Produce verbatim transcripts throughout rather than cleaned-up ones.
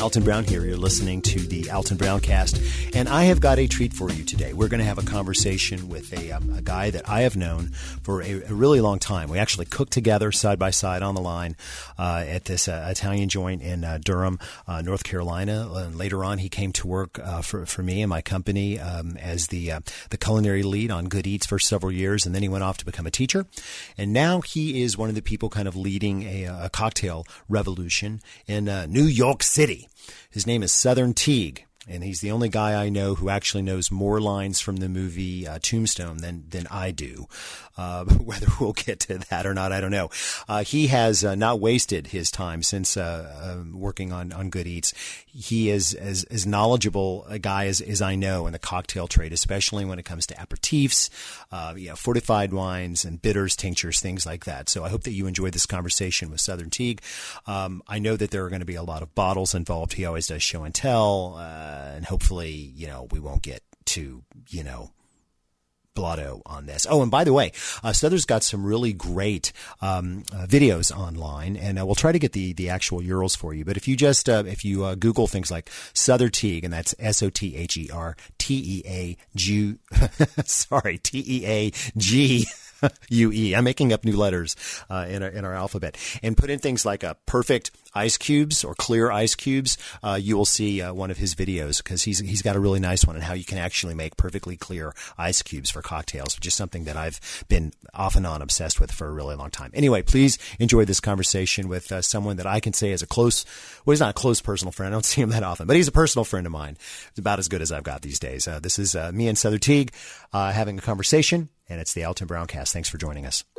Alton Brown here. You're listening to the Alton Brown Cast, and I have got a treat for you today. We're going to have a conversation with a, um, a guy that I have known for a, a really long time. We actually cooked together side by side on the line uh, at this uh, Italian joint in uh, Durham, uh, North Carolina. And later on, he came to work uh, for for me and my company um, as the uh, the culinary lead on Good Eats for several years, and then he went off to become a teacher. And now he is one of the people kind of leading a, a cocktail revolution in uh, New York City. His name is Southern Teague, and he's the only guy I know who actually knows more lines from the movie uh, Tombstone than than I do. Uh, whether we'll get to that or not, I don't know. Uh, he has uh, not wasted his time since uh, uh, working on, on Good Eats. He is as, as knowledgeable a guy as, as I know in the cocktail trade, especially when it comes to aperitifs, uh, you know, fortified wines and bitters, tinctures, things like that. So I hope that you enjoyed this conversation with Southern Teague. Um, I know that there are going to be a lot of bottles involved. He always does show and tell, uh, and hopefully, you know, we won't get to, you know, blotto on this. Oh, and by the way, uh, Souther's got some really great um, uh, videos online, and uh, we'll try to get the the actual U R Ls for you. But if you just uh, if you uh, Google things like Southern Teague, and that's S O T H E R T E A G, sorry, T E A G. U E. I'm making up new letters uh, in our in our alphabet, and put in things like a perfect ice cubes or clear ice cubes. Uh, you will see uh, one of his videos because he's he's got a really nice one on how you can actually make perfectly clear ice cubes for cocktails, which is something that I've been off and on obsessed with for a really long time. Anyway, please enjoy this conversation with uh, someone that I can say is a close. Well, he's not a close personal friend. I don't see him that often, but he's a personal friend of mine. It's about as good as I've got these days. Uh, this is uh, me and Southern Teague uh, having a conversation. And it's the Alton Brown Cast. Thanks for joining us.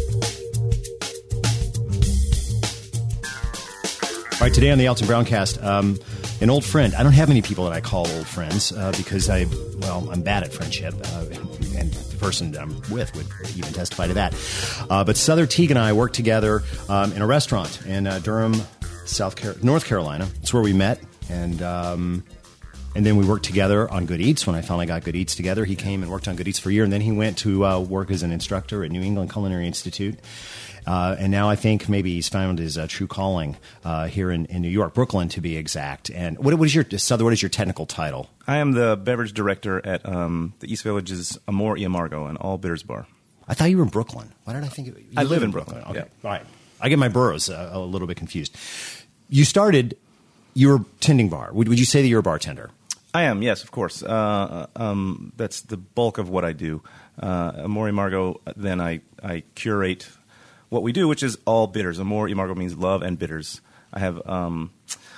All right, today on the Alton Brown Cast, um, an old friend. I don't have many people that I call old friends uh, because I, well, I'm bad at friendship, uh, and, and the person I'm with would even testify to that. Uh, but Southern Teague and I worked together um, in a restaurant in uh, Durham, South Car- North Carolina. That's where we met, and um, And then we worked together on Good Eats. When I finally got Good Eats together, he came and worked on Good Eats for a year. And then he went to uh, work as an instructor at New England Culinary Institute. Uh, and now I think maybe he's found his uh, true calling uh, here in, in New York, Brooklyn to be exact. And what, what is your Southern, what is your technical title? I am the beverage director at um, the East Village's Amor y Amargo, an all bitters bar. I thought you were in Brooklyn. Why did I think you I live in Brooklyn? Brooklyn. Okay, yeah. All right. I get my boroughs uh, a little bit confused. You started, you were tending bar. Would, would you say that you're a bartender? I am, yes, of course. Uh, um, that's the bulk of what I do. Uh, Amor y Amargo, then I, I curate what we do, which is all bitters. Amor y Amargo means love and bitters. I have um,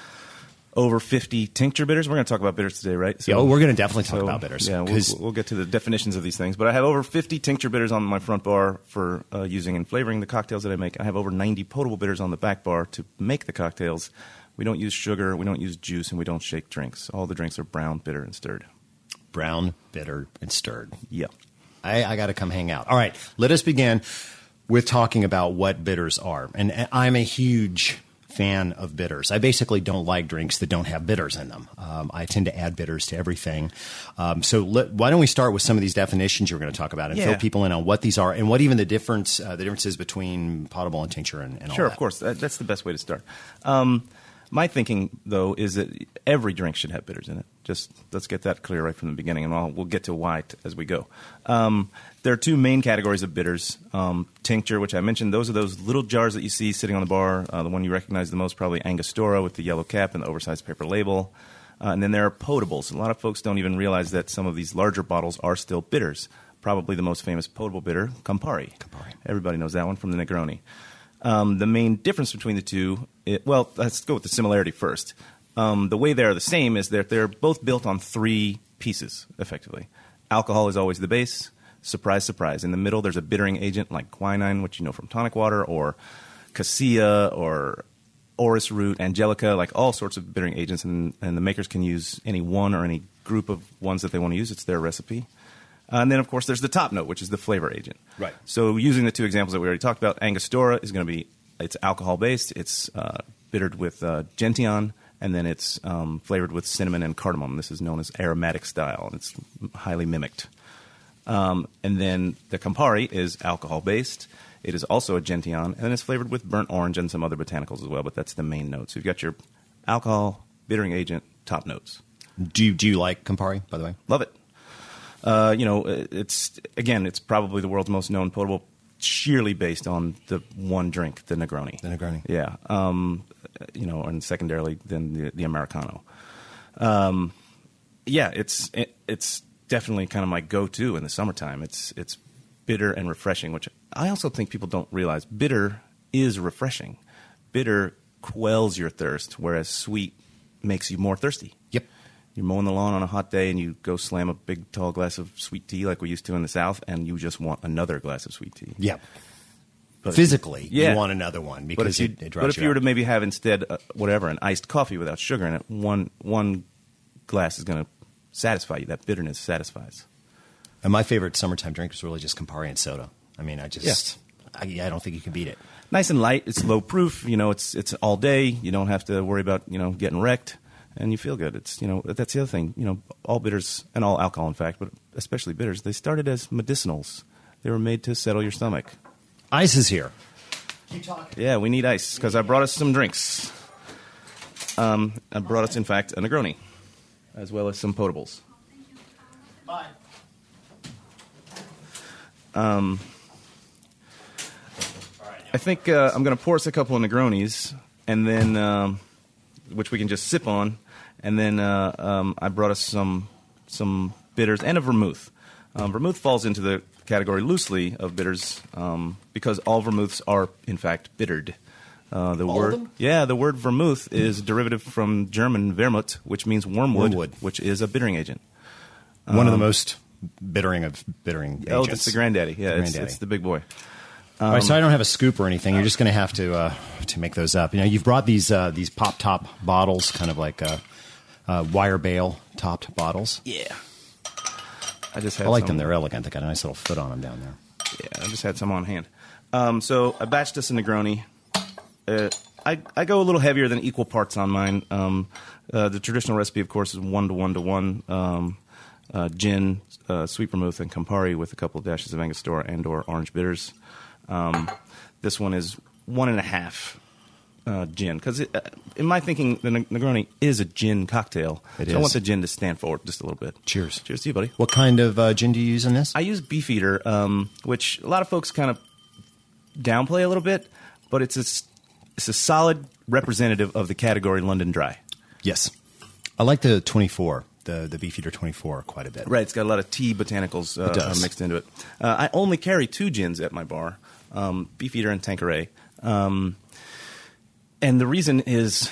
over fifty tincture bitters. We're going to talk about bitters today, right? So, yeah, we're going to definitely talk so, about bitters. Yeah, we'll, we'll get to the definitions of these things. But I have over fifty tincture bitters on my front bar for uh, using and flavoring the cocktails that I make. I have over ninety potable bitters on the back bar to make the cocktails. We don't use sugar, we don't use juice, and we don't shake drinks. All the drinks are brown, bitter, and stirred. Brown, bitter, and stirred. Yeah. I, I got to come hang out. All right, let us begin with talking about what bitters are. And I'm a huge fan of bitters. I basically don't like drinks that don't have bitters in them. Um, I tend to add bitters to everything. Um, so let, why don't we start with some of these definitions you're going to talk about and yeah. fill people in on what these are and what even the difference uh, the differences between potable and tincture and, and all sure, that. Sure, of course. That, that's the best way to start. Um, My thinking, though, is that every drink should have bitters in it. Just let's get that clear right from the beginning, and I'll, we'll get to why t- as we go. Um, there are two main categories of bitters. Um, tincture, which I mentioned, those are those little jars that you see sitting on the bar. Uh, the one you recognize the most, probably Angostura with the yellow cap and the oversized paper label. Uh, and then there are potables. A lot of folks don't even realize that some of these larger bottles are still bitters. Probably the most famous potable bitter, Campari. Campari. Everybody Everybody knows that one from the Negroni. Um, the main difference between the two, it, well, let's go with the similarity first. Um, the way they're the same is that they're both built on three pieces, effectively. Alcohol is always the base. Surprise, surprise. In the middle, there's a bittering agent like quinine, which you know from tonic water, or cassia, or orris root, angelica, like all sorts of bittering agents. And, and the makers can use any one or any group of ones that they want to use. It's their recipe. Uh, and then, of course, there's the top note, which is the flavor agent. Right. So using the two examples that we already talked about, Angostura is going to be, it's alcohol-based. It's uh, bittered with uh, gentian, and then it's um, flavored with cinnamon and cardamom. This is known as aromatic style, and it's highly mimicked. Um, and then the Campari is alcohol-based. It is also a gentian, and then it's flavored with burnt orange and some other botanicals as well, but that's the main note. So you've got your alcohol, bittering agent top notes. Do you, do you like Campari, by the way? Love it. Uh, you know, it's again, it's probably the world's most known potable, sheerly based on the one drink, the Negroni. The Negroni. Yeah. Um, you know, and secondarily, then the, the Americano. Um, yeah, it's it, it's definitely kind of my go-to in the summertime. It's it's bitter and refreshing, which I also think people don't realize. Bitter is refreshing. Bitter quells your thirst, whereas sweet makes you more thirsty. Yep. You're mowing the lawn on a hot day, and you go slam a big, tall glass of sweet tea like we used to in the South, and you just want another glass of sweet tea. Yeah. But Physically, yeah. you want another one because but if you, it, it drives but if you you were out. to maybe have instead, uh, whatever, an iced coffee without sugar in it, one one glass is going to satisfy you. That bitterness satisfies. And my favorite summertime drink is really just Campari and soda. I mean, I just, I, I don't think you can beat it. Nice and light. It's low proof. You know, it's it's all day. You don't have to worry about, you know, getting wrecked, and you feel good. It's, you know, that's the other thing. You know, all bitters and all alcohol, in fact, but especially bitters, they started as medicinals. They were made to settle your stomach. Ice is here. Keep talking. Yeah, we need ice because I brought us some drinks. Um, I brought us, in fact, a Negroni, as well as some potables. Bye. Um, I think uh, I'm going to pour us a couple of Negronis, and then um, which we can just sip on, and then uh, um, I brought us some some bitters and a vermouth. Um, vermouth falls into the category loosely of bitters um, because all vermouths are in fact bittered. Uh, the all word, of them? yeah, the word vermouth is a derivative from German Wermut, which means wormwood, Wormwood. which is a bittering agent. One of the Um, most bittering of bittering Oh, agents. it's the granddaddy. Yeah, The it's, granddaddy. it's the big boy. All right, so I don't have a scoop or anything. You're just going to have to uh, to make those up. You know, you've brought these uh, these pop top bottles, kind of like uh, uh, wire bale topped bottles. Yeah. I just had I like some, them. They're elegant. They got a nice little foot on them down there. Yeah, I just had some on hand. Um, so I batched us a Negroni. Uh, I, I go a little heavier than equal parts on mine. Um, uh, the traditional recipe, of course, is one to one to one. Um, uh, gin, uh, sweet vermouth, and Campari with a couple of dashes of Angostura and or orange bitters. Um, this one is one and a half uh, gin because, uh, in my thinking, the Negroni is a gin cocktail. It so I is. want the gin to stand forward just a little bit. Cheers. Cheers to you, buddy. What kind of uh, gin do you use in this? I use Beefeater, um, which a lot of folks kind of downplay a little bit, but it's a, it's a solid representative of the category London Dry. Yes. I like the twenty-four, the, the Beefeater twenty-four quite a bit. Right, it's got a lot of tea botanicals uh, It does. uh, mixed into it. Uh, I only carry two gins at my bar, um, Beefeater and Tanqueray. Um, and the reason is,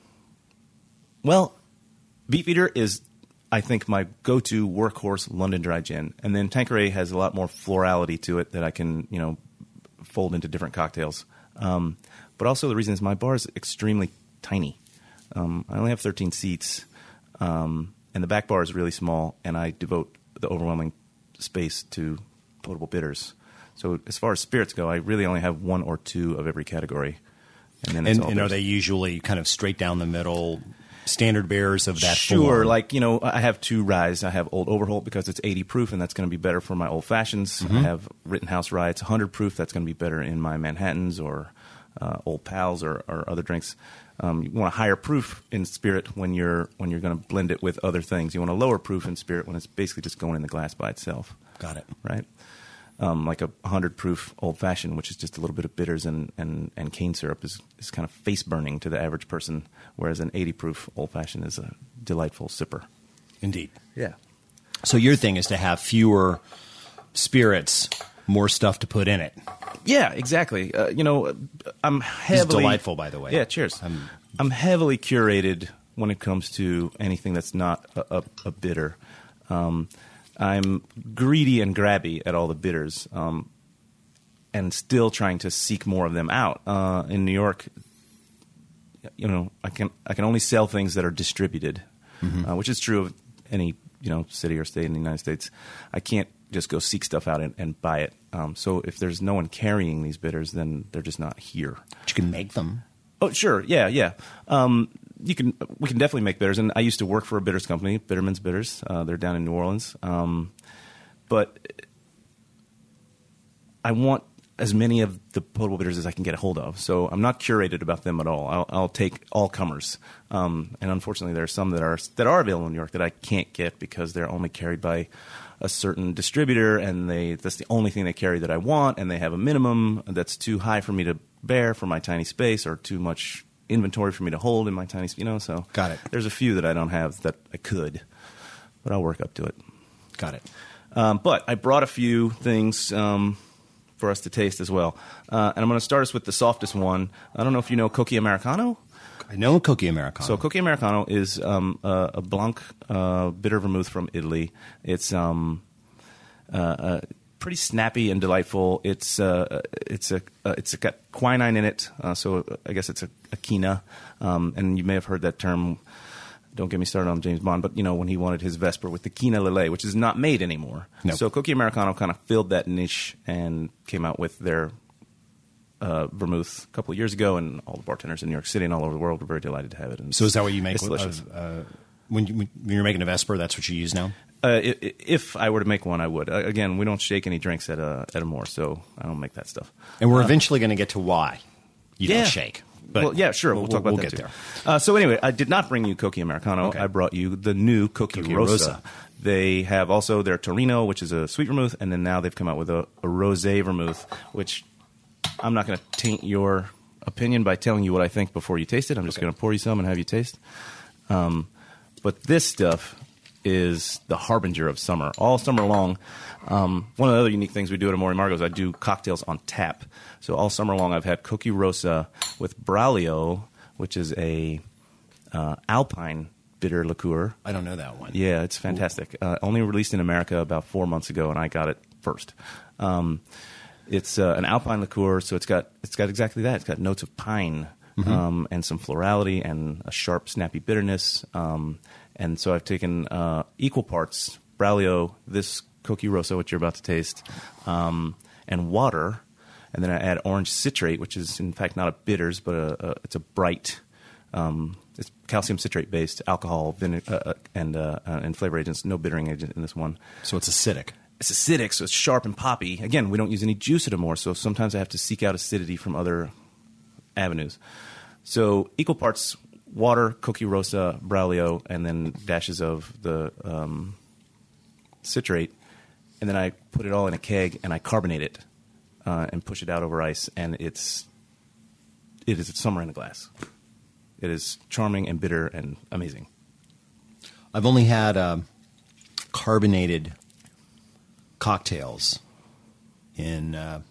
well, Beefeater is, I think, my go-to workhorse London Dry gin. And then Tanqueray has a lot more florality to it that I can, you know, fold into different cocktails. Um, but also the reason is my bar is extremely tiny. Um, I only have thirteen seats, um, and the back bar is really small, and I devote the overwhelming space to potable bitters. So as far as spirits go, I really only have one or two of every category. And then it's And, all and are bitters. they usually kind of straight down the middle, standard bearers of that Sure, form? like, you know, I have two ryes. I have Old Overholt because it's eighty proof, and that's going to be better for my Old Fashions. Mm-hmm. I have Rittenhouse Rye. It's one hundred proof. That's going to be better in my Manhattans or uh, Old Pals or, or other drinks. Um, you want a higher proof in spirit when you're when you're going to blend it with other things. You want a lower proof in spirit when it's basically just going in the glass by itself. Got it. Right? Um, like a one hundred proof Old Fashioned, which is just a little bit of bitters and, and, and cane syrup, is, is kind of face burning to the average person, whereas an eighty proof Old Fashioned is a delightful sipper. Indeed. Yeah. So your thing is to have fewer spirits, more stuff to put in it. Yeah, exactly. Uh, you know, I'm heavily delightful, by the way. Yeah, cheers. I'm- I'm, heavily curated when it comes to anything that's not a, a, a bitter. Um, I'm greedy and grabby at all the bitters, um, and still trying to seek more of them out. Uh, in New York, you know, I can I can only sell things that are distributed, Mm-hmm. uh, which is true of any, you know, city or state in the United States. I can't just go seek stuff out and, and buy it. Um, so if there's no one carrying these bitters, then they're just not here. But you can make them. Oh, sure, yeah, yeah. Um, you can. We can definitely make bitters, and I used to work for a bitters company, Bitterman's Bitters. Uh, they're down in New Orleans, um, but I want as many of the potable bitters as I can get a hold of. So I'm not curated about them at all. I'll, I'll take all comers. Um, and unfortunately, there are some that are that are available in New York that I can't get because they're only carried by a certain distributor, and they that's the only thing they carry that I want, and they have a minimum that's too high for me to bear for my tiny space, or too much inventory for me to hold in my tiny space. You know, so Got it. There's a few that I don't have that I could, but I'll work up to it. Got it. Um, but I brought a few things um, for us to taste as well. Uh, and I'm going to start us with the softest one. I don't know if you know Cocchi Americano. I know Cocchi Americano. So Cocchi Americano is um, a, a Blanc uh, bitter vermouth from Italy. It's um, uh, uh, pretty snappy and delightful. It's uh, it's a uh, it's got quinine in it, uh, so I guess it's a, a quina. Um, and you may have heard that term. Don't get me started on James Bond, but you know when he wanted his Vesper with the Quina Lillet, which is not made anymore. Nope. So Cocchi Americano kind of filled that niche and came out with their uh, vermouth a couple of years ago, and all the bartenders in New York City and all over the world were very delighted to have it. And So is that what you make? It's with- delicious. Uh, when, you, when you're making a Vesper, that's what you use now? Uh, i- i- if I were to make one, I would. Uh, again, we don't shake any drinks at a at a Moore, so I don't make that stuff. And we're eventually going to get to why you yeah. don't shake. But well, yeah, sure. We'll, talk about we'll that get too. there. Uh, so anyway, I did not bring you Cocchi Americano. Okay. I brought you the new Cocchi, Cocchi Rosa. Rosa. They have also their Torino, which is a sweet vermouth, and then now they've come out with a, a rosé vermouth, which I'm not going to taint your opinion by telling you what I think before you taste it. I'm just Okay. going to pour you some and have you taste. Um, but this stuff is the harbinger of summer. All summer long, um, one of the other unique things we do at Amore Margot is I do cocktails on tap. So all summer long I've had Cocchi Rosa with Braulio, which is a uh, Alpine bitter liqueur. I don't know that one. Yeah, it's fantastic. Uh, only released in America about four months ago, and I got it first. Um, it's uh, an Alpine liqueur, so it's got it's got exactly that. It's got notes of pine Mm-hmm. um, and some florality and a sharp, snappy bitterness. Um, and so I've taken uh, equal parts Braulio, this Cocchi Rosa, which you're about to taste, um, and water. And then I add orange citrate, which is in fact not a bitters, but a, a, it's a bright, um, it's calcium citrate based alcohol vine- uh, uh, and uh, uh, and flavor agents. No bittering agent in this one. So it's acidic. It's acidic, so it's sharp and poppy. Again, we don't use any juice at Amore, so sometimes I have to seek out acidity from other avenues. So equal parts water, Cocchi Rosa, Braulio, and then dashes of the um, citrate, and then I put it all in a keg and I carbonate it uh, and push it out over ice, and it's it is summer in a glass. It is charming and bitter and amazing. I've only had um, carbonated cocktails in. Uh,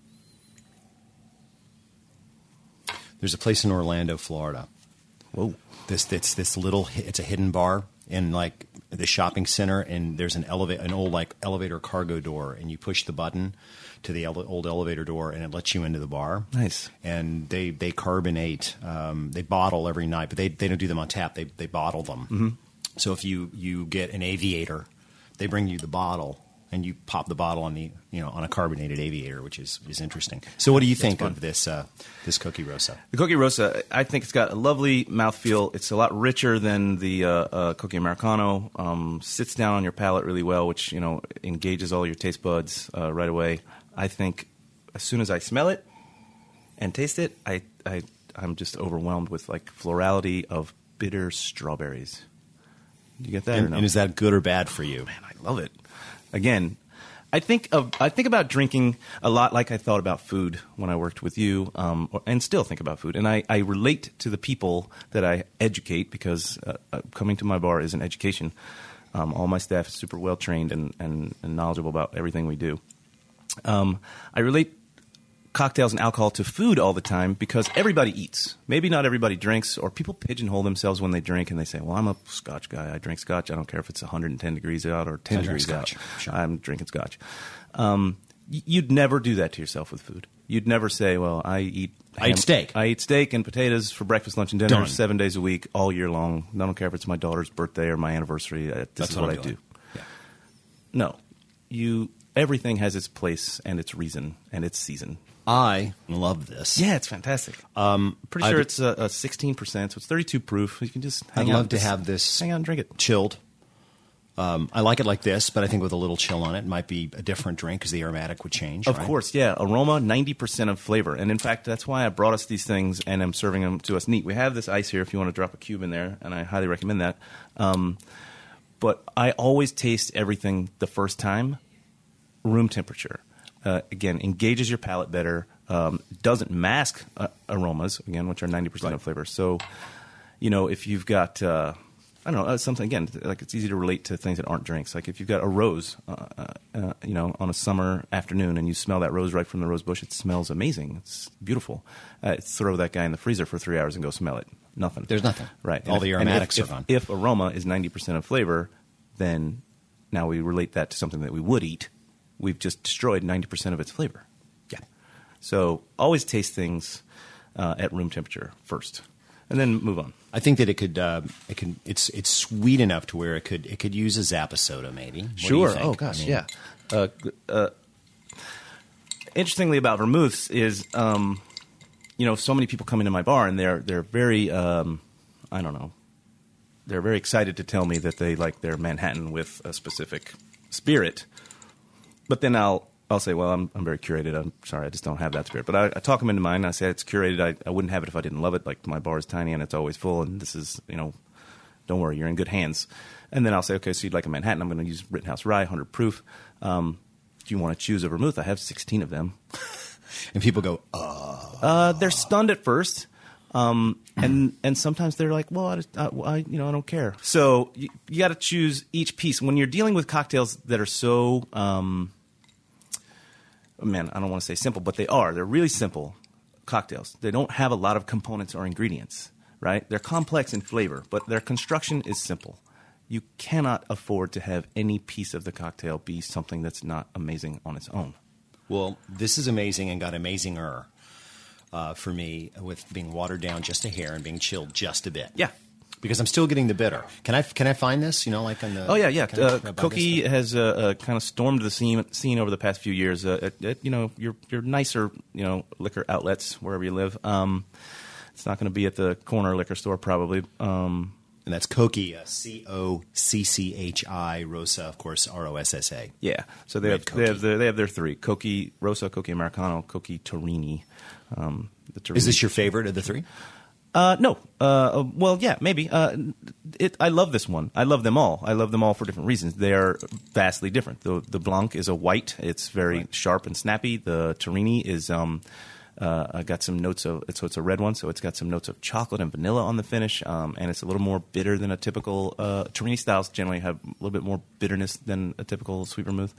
there's a place in Orlando, Florida. Whoa. This it's this little hi- it's a hidden bar in like the shopping center, and there's an elevate an old like elevator cargo door, and you push the button to the ele- old elevator door, and it lets you into the bar. Nice. And they they carbonate, um, they bottle every night, but they they don't do them on tap. They they bottle them. Mm-hmm. So if you you get an aviator, they bring you the bottle, and you pop the bottle on the you know on a carbonated aviator, which is is interesting. So what do you think fun. of this uh, this Cocchi Rosa? The Cocchi Rosa, I think it's got a lovely mouthfeel. It's a lot richer than the uh, uh, Cocchi Americano. Um, sits down on your palate really well, which you know engages all your taste buds uh, right away. I think as soon as I smell it and taste it, I, I I'm just overwhelmed with like florality of bitter strawberries. Do you get that? or And, no? and is that good or bad for you? Man, I love it. Again, I think of I think about drinking a lot like I thought about food when I worked with you, um, or, and still think about food. And I, I relate to the people that I educate because uh, uh, coming to my bar is an education. Um, all my staff is super well trained and, and, and knowledgeable about everything we do. Um, I relate cocktails and alcohol to food all the time because everybody eats. Maybe not everybody drinks, or people pigeonhole themselves when they drink and they say, well, I'm a scotch guy. I drink scotch. I don't care if it's one hundred ten degrees out or ten I drink degrees out. scotch. Sure. I'm drinking scotch. Um, y- you'd never do that to yourself with food. You'd never say, well, I eat I eat steak. I eat steak and potatoes for breakfast, lunch, and dinner Done. seven days a week, all year long. I don't care if it's my daughter's birthday or my anniversary. Uh, This That's is what what, I'm I doing. do. Yeah. No. You everything has its place and its reason and its season. I love this. Yeah, it's fantastic. Um, Pretty I sure do- it's a, a sixteen percent, so it's thirty-two proof. You can just I'd hang out love and to just have this hang out and drink it. chilled. Um, I like it like this, but I think with a little chill on it, it might be a different drink because the aromatic would change. Of right? course, yeah. Aroma, ninety percent of flavor. And in fact, that's why I brought us these things and I'm serving them to us neat. We have this ice here if you want to drop a cube in there, and I highly recommend that. Um, but I always taste everything the first time room temperature. Uh, again, engages your palate better, um, doesn't mask uh, aromas, again, which are ninety percent right. of flavor. So, you know, if you've got... Uh, I don't know, something, again, like it's easy to relate to things that aren't drinks. Like if you've got a rose, uh, uh, you know, on a summer afternoon and you smell that rose right from the rose bush, it smells amazing. It's beautiful. Uh, throw that guy in the freezer for three hours and go smell it. Nothing. There's nothing. Right. All and the if, aromatics if, are gone. If, if aroma is ninety percent of flavor, then now we relate that to something that we would eat. We've just destroyed ninety percent of its flavor. Yeah. So always taste things uh, at room temperature first. And then move on. I think that it could. Uh, it can. It's it's sweet enough to where it could. It could use a Zappa soda, maybe. What Sure. do you think? Oh gosh, I mean, yeah. Uh, uh, interestingly, about vermouths is, um, you know, so many people come into my bar and they're they're very, um, I don't know, they're very excited to tell me that they like their Manhattan with a specific spirit, but then I'll. I'll say, well, I'm I'm very curated. I'm sorry, I just don't have that spirit. But I, I talk them into mine. I say it's curated. I, I wouldn't have it if I didn't love it. Like my bar is tiny and it's always full. And this is, you know, don't worry, you're in good hands. And then I'll say, okay, so you'd like a Manhattan. I'm going to use Rittenhouse Rye, one hundred proof. Um, do you want to choose a vermouth? I have sixteen of them. And people go, oh. Uh, they're stunned at first. Um, and and sometimes they're like, well, I, just, I, I you know I don't care. So you, you got to choose each piece when you're dealing with cocktails that are so. Um, Man, I don't want to say simple, but they are. They're really simple cocktails. They don't have a lot of components or ingredients, right? They're complex in flavor, but their construction is simple. You cannot afford to have any piece of the cocktail be something that's not amazing on its own. Well, this is amazing and got amazinger uh, for me with being watered down just a hair and being chilled just a bit. Yeah. Because I'm still getting the bitter. Can I can I find this? You know, like on the. Oh yeah, yeah. Can I- Uh, can I buy Cookie this? has uh, uh, kind of stormed the scene scene over the past few years. Uh, at, at, you know, your your nicer you know liquor outlets wherever you live. Um, it's not going to be at the corner liquor store probably. Um, And that's Cocchi, uh, C O C C H I, Rosa, of course, R O S S A. Yeah, so they Red have, they have Cocchi. their, they have their three: Cocchi Rosa, Cocchi Americano, Cocchi Torini. Um, the Torini. Is this your favorite of the three? Uh, no. Uh, well, yeah, maybe. Uh, it, I love this one. I love them all. I love them all for different reasons. They are vastly different. The the Blanc is a white. It's very Right. sharp and snappy. The Torini is um, uh, got some notes of so it's a red one, so it's got some notes of chocolate and vanilla on the finish, um, and it's a little more bitter than a typical uh, Torini styles. Generally, have a little bit more bitterness than a typical sweet vermouth.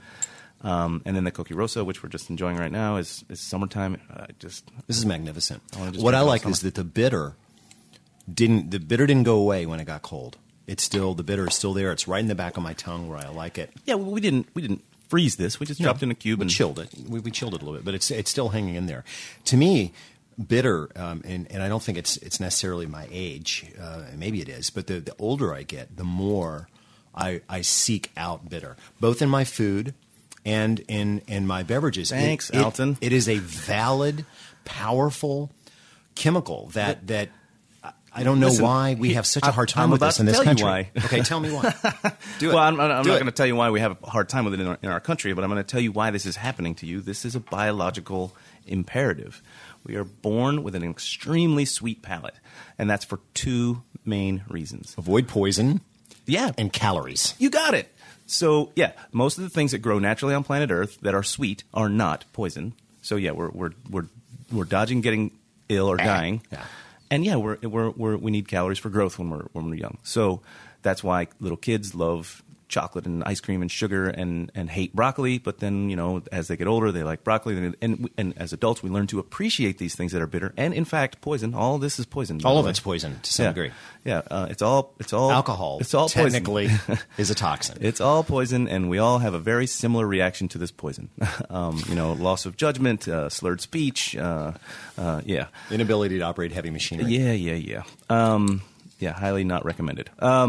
Um, and then the Cocchi Rosa, which we're just enjoying right now, is, is summertime. I just This is magnificent. I wanna just What drink I it all like summer. is that the bitter didn't the bitter didn't go away when it got cold. It's still the bitter is still there. It's right in the back of my tongue where I like it. yeah. Well, we didn't we didn't freeze this. We just dropped it in a cube we and chilled it. We, we chilled it a little bit, but it's it's still hanging in there. To me, bitter, um, and and I don't think it's it's necessarily my age. Uh, maybe it is, but the the older I get, the more I I seek out bitter, both in my food and in in my beverages. Thanks, It- it- Alton. It is a valid, powerful chemical that that. I- I don't know Listen, why we he- have such a hard I- time I'm with about this in to this tell you country. why. Okay, tell me why. Do it. Well, I'm, I'm Do not it. going to tell you why we have a hard time with it in our, in our country, but I'm going to tell you why this is happening to you. This is a biological imperative. We are born with an extremely sweet palate, and that's for two main reasons. Avoid poison Yeah, and calories. you got it. So, yeah, most of the things that grow naturally on planet Earth that are sweet are not poison. So, yeah, we're we're we're we're dodging getting ill or dying. Yeah. And yeah, we're, we're we're we need calories for growth when we're when we're young. So that's why little kids love chocolate and ice cream and sugar and, and hate broccoli. But then, you know, as they get older, they like broccoli. And, and and as adults, we learn to appreciate these things that are bitter and, in fact, poison. All this is poison. by All the of way. it's poison to some yeah. degree. Yeah, uh, it's all it's all Alcohol, It's all technically, poison. is a toxin. It's all poison, and we all have a very similar reaction to this poison. um, you know, loss of judgment, uh, slurred speech. Uh, uh, yeah, Inability to operate heavy machinery. yeah, yeah, yeah. Um, yeah, highly not recommended. Um,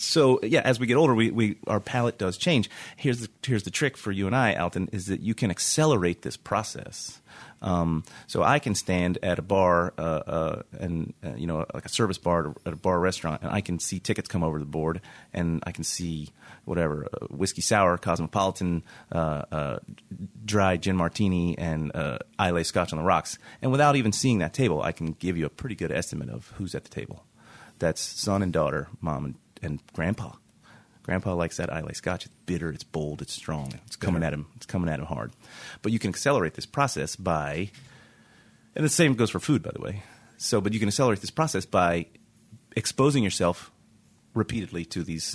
so yeah, as we get older, we, we our palate does change. Here's the here's the trick for you and I, Alton, is that you can accelerate this process. Um, so I can stand at a bar, uh, uh, and uh, you know, like a service bar at a bar or restaurant, and I can see tickets come over the board, and I can see whatever uh, whiskey sour, cosmopolitan, uh, uh, dry gin martini, and uh, Islay Scotch on the rocks, and without even seeing that table, I can give you a pretty good estimate of who's at the table. That's son and daughter, mom and, and grandpa. Grandpa likes that Islay Scotch. It's bitter, it's bold, it's strong. It's coming bitter. at him. It's coming at him hard. But you can accelerate this process by, and the same goes for food, by the way. So, but you can accelerate this process by exposing yourself repeatedly to these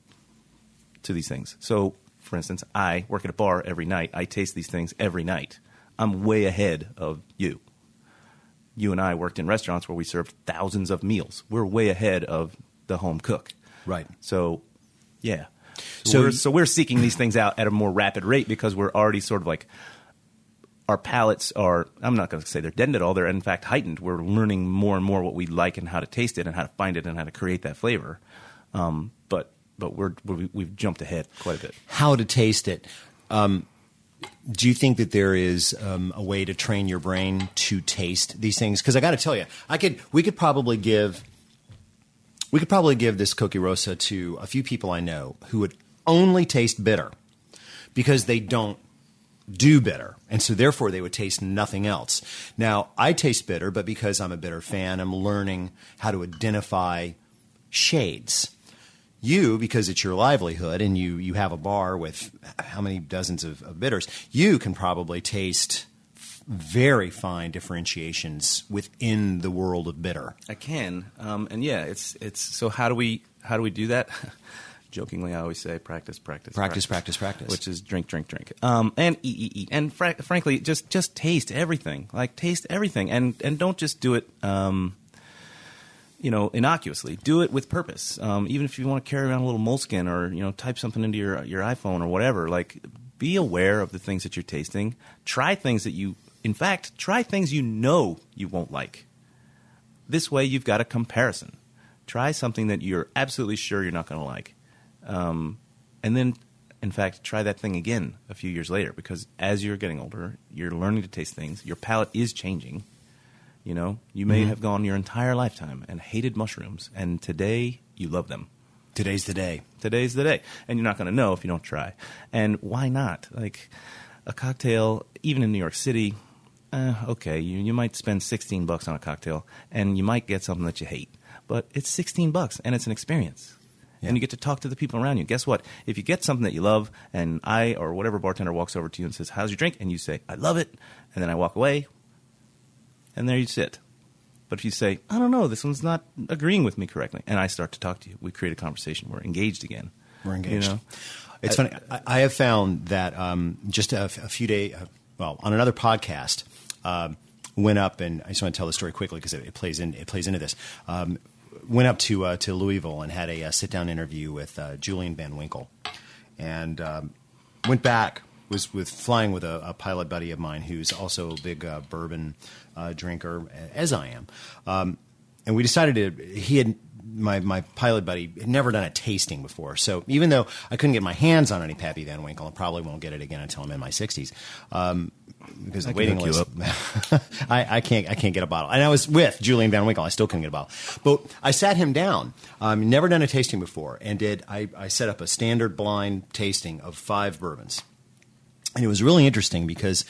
to these things. So, for instance, I work at a bar every night. I taste these things every night. I'm way ahead of you. You and I worked in restaurants where we served thousands of meals. We're way ahead of the home cook. Right. So. Yeah. So, so, we're, so we're seeking these things out at a more rapid rate because we're already sort of like, our palates are, I'm not going to say they're deadened at all. They're, in fact, heightened. We're learning more and more what we like and how to taste it and how to find it and how to create that flavor. Um, but but we're, we're, we've jumped ahead quite a bit. How to taste it. Um, do you think that there is um, a way to train your brain to taste these things? Because I got to tell you, I could we could probably give... We could probably give this Coque Rosa to a few people I know who would only taste bitter because they don't do bitter. And so therefore they would taste nothing else. Now, I taste bitter, but because I'm a bitter fan, I'm learning how to identify shades. You, because it's your livelihood and you, you have a bar with how many dozens of, of bitters, you can probably taste very fine differentiations within the world of bitter. I can, um, and yeah, it's it's. So how do we how do we do that? Jokingly, I always say practice, practice, practice, practice, practice, which is drink, drink, drink, um, and eat, eat, eat. And fr- frankly, just just taste everything. Like taste everything, and and don't just do it, um, you know, innocuously. Do it with purpose. Um, even if you want to carry around a little Moleskine or you know type something into your your iPhone or whatever, like be aware of the things that you're tasting. Try things that you. In fact, try things you know you won't like. This way, you've got a comparison. Try something that you're absolutely sure you're not going to like. Um, and then, in fact, try that thing again a few years later because as you're getting older, you're learning to taste things. Your palate is changing. You know, you may mm-hmm. have gone your entire lifetime and hated mushrooms, and today you love them. Today's the day. Today's the day. And you're not going to know if you don't try. And why not? Like, a cocktail, even in New York City... Uh, okay, you, you might spend sixteen bucks on a cocktail, and you might get something that you hate. But it's sixteen bucks, and it's an experience. Yeah. And you get to talk to the people around you. Guess what? If you get something that you love, and I or whatever bartender walks over to you and says, how's your drink? And you say, I love it. And then I walk away, and there you sit. But if you say, I don't know, this one's not agreeing with me correctly, and I start to talk to you, we create a conversation. We're engaged again. We're engaged. You know? It's I, funny. I, I have found that um, just a, a few days, uh, well, on another podcast, Um, went up and I just want to tell the story quickly because it, it plays in it plays into this. Um, went up to uh, to Louisville and had a, a sit down interview with uh, Julian Van Winkle, and um, went back was with flying with a, a pilot buddy of mine who's also a big uh, bourbon uh, drinker as I am, um, and we decided to. He had my my pilot buddy had never done a tasting before, so even though I couldn't get my hands on any Pappy Van Winkle, I probably won't get it again until I'm in my sixties. Um, Because the waiting list, I, I can't, I can't get a bottle. And I was with Julian Van Winkle. I still couldn't get a bottle. But I sat him down. Um, never done a tasting before, and did. I, I set up a standard blind tasting of five bourbons, and it was really interesting because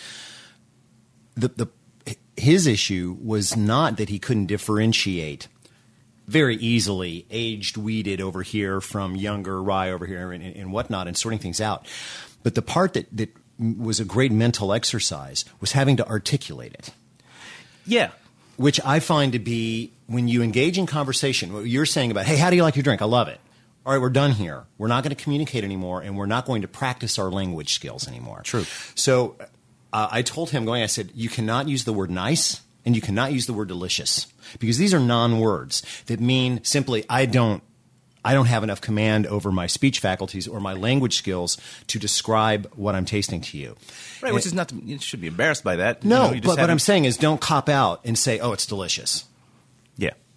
the the his issue was not that he couldn't differentiate very easily aged wheated over here from younger rye over here and, and whatnot, and sorting things out. But the part that that was a great mental exercise was having to articulate it. Yeah. Which I find to be when you engage in conversation, what you're saying about, hey, how do you like your drink? I love it. All right, we're done here. We're not going to communicate anymore, and we're not going to practice our language skills anymore. True. So uh, I told him going, I said, you cannot use the word nice and you cannot use the word delicious because these are non-words that mean simply I don't I don't have enough command over my speech faculties or my language skills to describe what I'm tasting to you. Right, and which is not to, you should be embarrassed by that. No, you know, you but what I'm saying is don't cop out and say, oh, it's delicious. Yeah.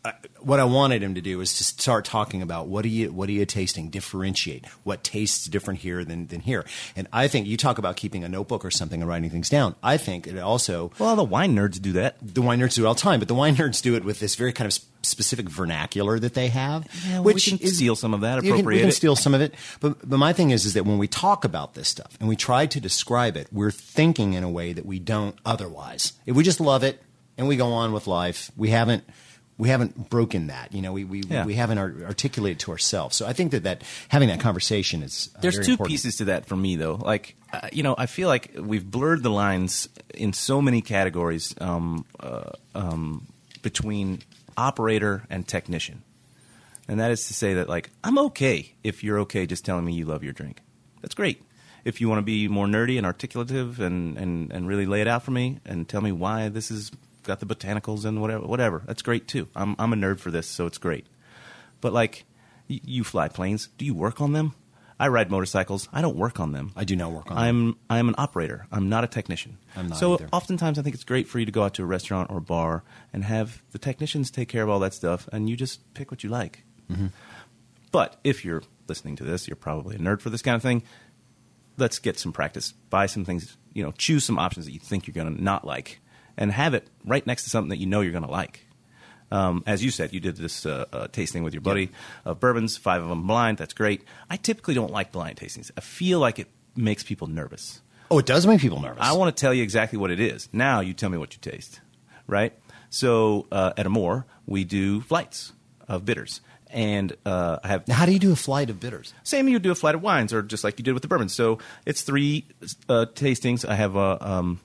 uh, what I wanted him to do was to start talking about what are you what are you tasting, differentiate what tastes different here than than here. And I think you talk about keeping a notebook or something and writing things down. I think it also Well, the wine nerds do that. The wine nerds do it all the time, but the wine nerds do it with this very kind of sp- specific vernacular that they have, Yeah, well, which we can is, steal some of that, you can- appropriate we can it. steal some of it. But but my thing is, is that when we talk about this stuff and we try to describe it, we're thinking in a way that we don't otherwise. If we just love it and we go on with life, we haven't. We haven't broken that, you know. We we, Yeah. we haven't art- articulated to ourselves. So I think that, that having that conversation is uh, There's very two important. pieces to that for me, though. Like, uh, you know, I feel like we've blurred the lines in so many categories um, uh, um, between operator and technician, and that is to say that, like, I'm okay if you're okay just telling me you love your drink. That's great. If you want to be more nerdy and articulative and, and, and really lay it out for me and tell me why this is got the botanicals and whatever, whatever, that's great too. I'm I'm a nerd for this, so it's great. But like, y- you fly planes. Do you work on them? I ride motorcycles. I don't work on them. I do not work on them. I'm I'm an operator. I'm not a technician. I'm not so either. oftentimes I think it's great for you to go out to a restaurant or a bar and have the technicians take care of all that stuff, and you just pick what you like. Mm-hmm. But if you're listening to this, you're probably a nerd for this kind of thing. Let's get some practice. Buy some things. You know, choose some options that you think you're going to not like, and have it right next to something that you know you're going to like. Um, as you said, you did this uh, uh, tasting with your buddy of bourbons, five of them blind. That's great. I typically don't like blind tastings. I feel like it makes people nervous. Oh, it does make people nervous. I want to tell you exactly what it is. Now you tell me what you taste, right? So uh, at Amore, we do flights of bitters. And uh, I have Now, how do you do a flight of bitters? same you do a flight of wines, or just like you did with the bourbon. So it's three uh, tastings. I have a um,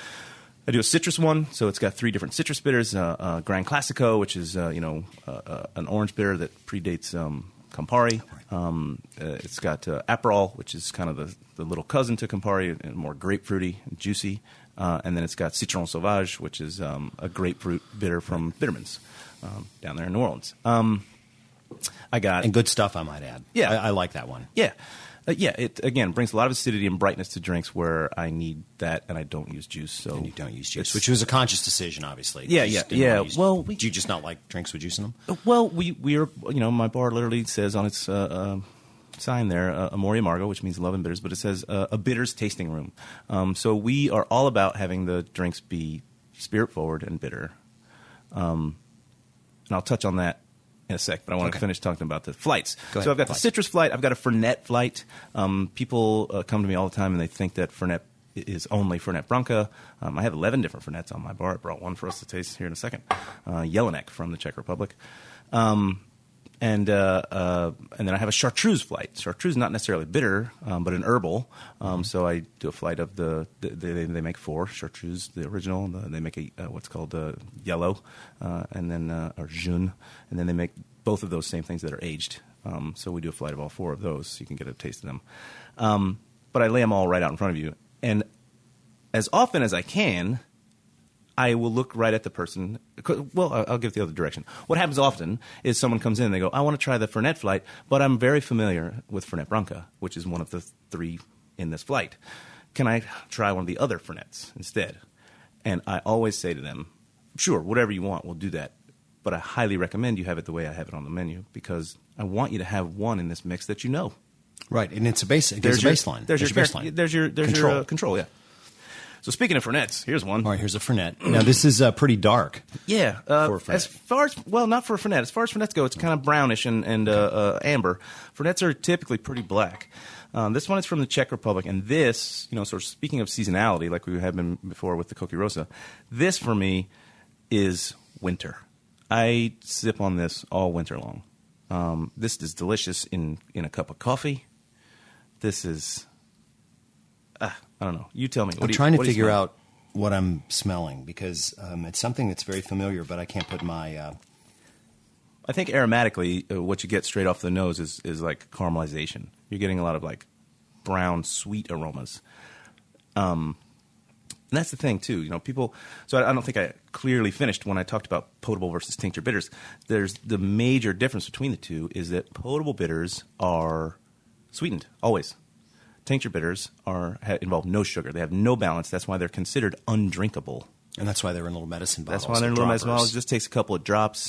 I do a citrus one, so it's got three different citrus bitters. Uh, uh, Gran Classico, which is uh, you know uh, uh, an orange bitter that predates um, Campari. Um, uh, it's got uh, Aperol, which is kind of the, the little cousin to Campari, and more grapefruity and juicy. Uh, and then it's got Citron Sauvage, which is um, a grapefruit bitter from Bittermans um, down there in New Orleans. Um, I got And good stuff, I might add. Yeah. I, I like that one. Yeah. Uh, yeah, it, again, brings a lot of acidity and brightness to drinks where I need that, and I don't use juice. So And you don't use juice, it's- which was a conscious decision, obviously. Yeah, You just yeah, didn't yeah. wanna use- Well, we- do you just not like drinks with juice in them? Well, we we are, you know, my bar literally says on its uh, uh, sign there, uh, Amore Amargo, which means love and bitters, but it says uh, a bitters tasting room. Um, so we are all about having the drinks be spirit forward and bitter. Um, and I'll touch on that in a sec, but I want Okay. to finish talking about the flights. Go ahead. So I've got Flights. the citrus flight. I've got a Fernet flight. Um, people uh, come to me all the time, and they think that Fernet is only Fernet Branca. Um, I have eleven different Fernets on my bar. I brought one for us to taste here in a second. Uh, Jelinek from the Czech Republic. Um, and uh, uh, and then I have a chartreuse flight. Chartreuse is not necessarily bitter, um, but an herbal. Um, so I do a flight of the, the they, they make four chartreuse, the original. The, they make a uh, what's called uh, yellow, uh, and then uh, or jaune, and then they make both of those same things that are aged. Um, so we do a flight of all four of those, so you can get a taste of them. Um, but I lay them all right out in front of you, and as often as I can, I will look right at the person. Well, I'll I'll give it the other direction. What happens often is someone comes in and they go, I want to try the Fernet flight, but I'm very familiar with Fernet Branca, which is one of the three in this flight. Can I try one of the other Fernets instead? And I always say to them, sure, whatever you want, we'll do that. But I highly recommend you have it the way I have it on the menu, because I want you to have one in this mix that you know. Right, and it's a base. There's, your a baseline. There's, your, baseline. There's your there's control. your uh, control, yeah. So speaking of Fernets, here's one. All right, here's a Fernet. Now this is uh, pretty dark. Yeah, uh, For a Fernet. as far as well, not for a Fernet. As far as Fernets go, it's kind of brownish and, and uh, uh, amber. Fernets are typically pretty black. Um, this one is from the Czech Republic, and this, you know, sort of speaking of seasonality, like we have been before with the Coqui Rosa, this for me is winter. I sip on this all winter long. Um, this is delicious in, in a cup of coffee. This is, uh, I don't know. You tell me. What I'm do you- trying to what do you figure smell? out what I'm smelling because um, it's something that's very familiar, but I can't put my. Uh, I think aromatically, uh, what you get straight off the nose is, is like caramelization. You're getting a lot of like brown, sweet aromas. Um, and that's the thing too. You know, people. So I, I don't think I clearly finished when I talked about potable versus tincture bitters. There's the major difference between the two is that potable bitters are sweetened always. Tincture bitters are ha, involve no sugar. They have no balance. That's why they're considered undrinkable. and that's why they're in little medicine bottles. That's why they're in or little medicine droppers. bottles. It just takes a couple of drops.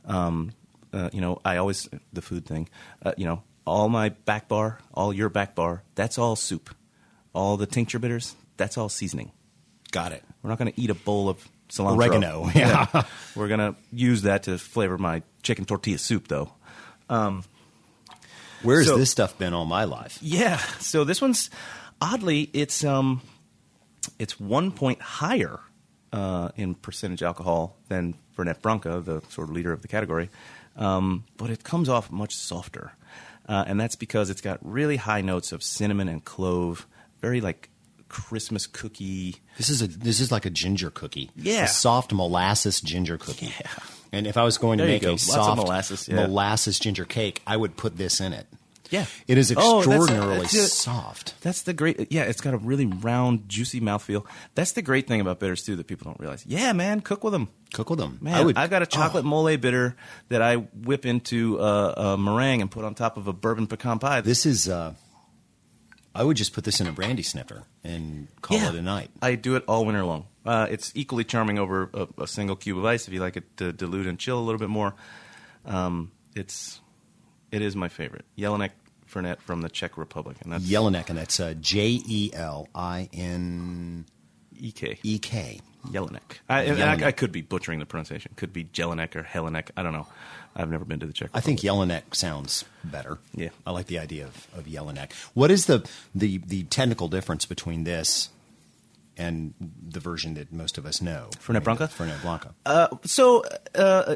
Um, uh, you know, I always the food thing. Uh, you know, all my back bar, all your back bar, that's all soup. All the tincture bitters, that's all seasoning. Got it. We're not going to eat a bowl of cilantro. Oregano. Yeah. yeah. We're going to use that to flavor my chicken tortilla soup, though. Um, Where's so, this stuff been all my life? Yeah. So this one's oddly it's um it's one point higher uh, in percentage alcohol than Fernet Branca, the sort of leader of the category, um, but it comes off much softer, uh, and that's because it's got really high notes of cinnamon and clove, very like Christmas cookie. This is a this is like a ginger cookie. Yeah. A soft molasses ginger cookie. Yeah. And if I was going to There you make go. a Lots of soft molasses, yeah. molasses ginger cake, I would put this in it. Yeah. It is Oh, that's- extraordinarily that's it. soft. That's the great, yeah, it's got a really round, juicy mouthfeel. That's the great thing about bitters, too, that people don't realize. Yeah, man, cook with them. Cook with them. Man, I would, I've got a chocolate oh, mole bitter that I whip into a, a meringue and put on top of a bourbon pecan pie. This is, uh, I would just put this in a brandy snifter and call Yeah. it a night. I do it all winter long. Uh, it's equally charming over a, a single cube of ice if you like it to dilute and chill a little bit more. Um, it's, it is my favorite. Jelinek Fernet from the Czech Republic. And that's Jelinek, and that's uh, J E L I N E K. E K. Jelinek. I, and Jelinek. I, I could be butchering the pronunciation. Could be Jelinek or Helinek. I don't know. I've never been to the Czech I Republic. think Jelinek sounds better. Yeah. I like the idea of, of Jelinek. What is the, the, the technical difference between this and the version that most of us know? Fernet Branca? Fernet Branca. Uh, so uh,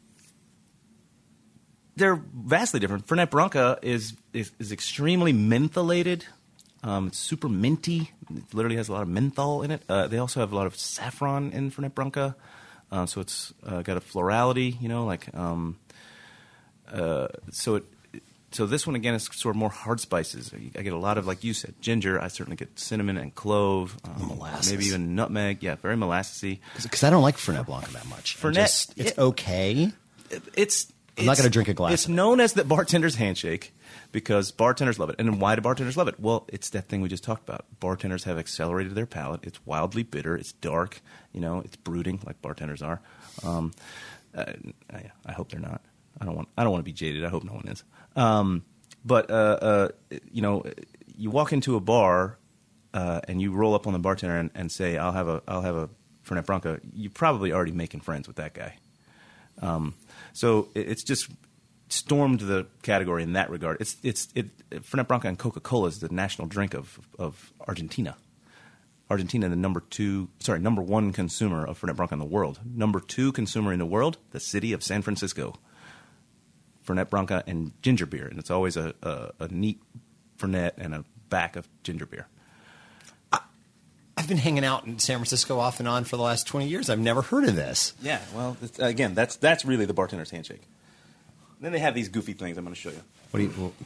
they're vastly different. Fernet Branca is is, is extremely mentholated. Um, it's super minty. It literally has a lot of menthol in it. Uh, they also have a lot of saffron in Fernet Branca, uh, so it's uh, got a florality. You know, like um, uh, so it. So this one again is sort of more hard spices. I get a lot of, like you said, ginger. I certainly get cinnamon and clove, um, molasses. maybe even nutmeg. Yeah, very molassy. Because I don't like Fernet Blanc that much. I Fernet- just- it's it- okay. It's. I'm not it's- gonna drink a glass It's of it. known as the bartender's handshake because bartenders love it. And why do bartenders love it? Well, it's that thing we just talked about. Bartenders have accelerated their palate. It's wildly bitter. It's dark. You know, it's brooding like bartenders are. Um, uh, I, I hope they're not. I don't want. I don't want to be jaded. I hope no one is. Um, but uh, uh, you know, you walk into a bar uh, and you roll up on the bartender and, and say, "I'll have a. I'll have a Fernet Branca." You're probably already making friends with that guy. Um, so it, it's just stormed the category in that regard. It's it's it, Fernet Branca and Coca-Cola is the national drink of of Argentina. Argentina, the number two, sorry, number one consumer of Fernet Branca in the world. Number two consumer in the world, the city of San Francisco. Fernet Branca and ginger beer, and it's always a, a, a neat Fernet and a back of ginger beer. I've been hanging out in San Francisco off and on for the last twenty years. I've never heard of this. Yeah, well, it's, again, that's that's really the bartender's handshake. Then they have these goofy things I'm going to show you. What do you? Well,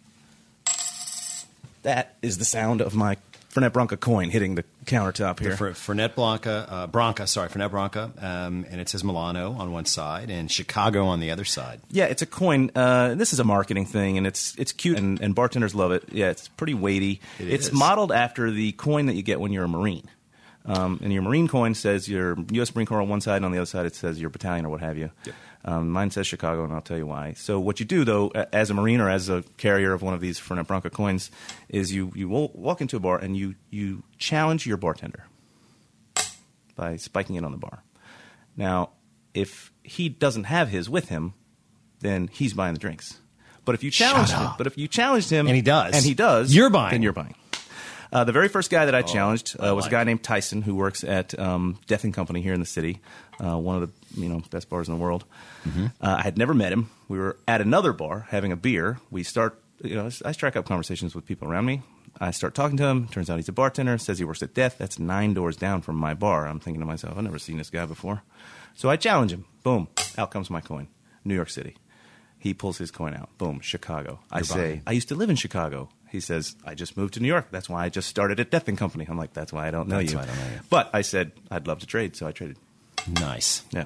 That is the sound of my Fernet Branca coin hitting the countertop here. The Fer- Fernet Blanca, uh, Branca, sorry, Fernet Branca, um, and it says Milano on one side and Chicago on the other side. Yeah, it's a coin. Uh, this is a marketing thing, and it's it's cute, and, and bartenders love it. Yeah, it's pretty weighty. It it's is. modeled after the coin that you get when you're a Marine. Um, and your Marine coin says your U S Marine Corps on one side, and on the other side it says your battalion or what have you. Yep. Um, mine says Chicago, and I'll tell you why. So what you do, though, a- as a Marine or as a carrier of one of these Fernet Branca coins, is you, you will walk into a bar and you, you challenge your bartender by spiking it on the bar. Now, if he doesn't have his with him, then he's buying the drinks. But if you challenge Shut him, up. but if you challenged him, And he does. and he does, You're buying. then you're buying. Uh, the very first guy that I challenged uh, I was like a guy it. named Tyson who works at um, Death and Company here in the city, uh, one of the you know best bars in the world. Mm-hmm. Uh, I had never met him. We were at another bar having a beer. We start, you know, I strike up conversations with people around me. I start talking to him. Turns out he's a bartender. Says he works at Death. That's nine doors down from my bar. I'm thinking to myself, I've never seen this guy before. So I challenge him. Boom, out comes my coin. New York City. He pulls his coin out. Boom, Chicago. I You're say, buying. I used to live in Chicago. He says, I just moved to New York. That's why I just started at Death and Company. I'm like, that's why I don't know That's you. why I don't know you. But I said, I'd love to trade, so I traded. Nice. Yeah.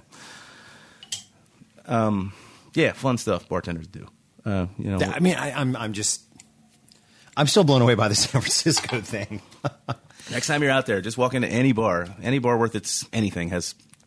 Um, yeah, fun stuff bartenders do. Uh, you know, I mean, I, I'm I'm just I'm still blown away by the San Francisco thing. next time you're out there, just walk into any bar. Any bar worth its anything has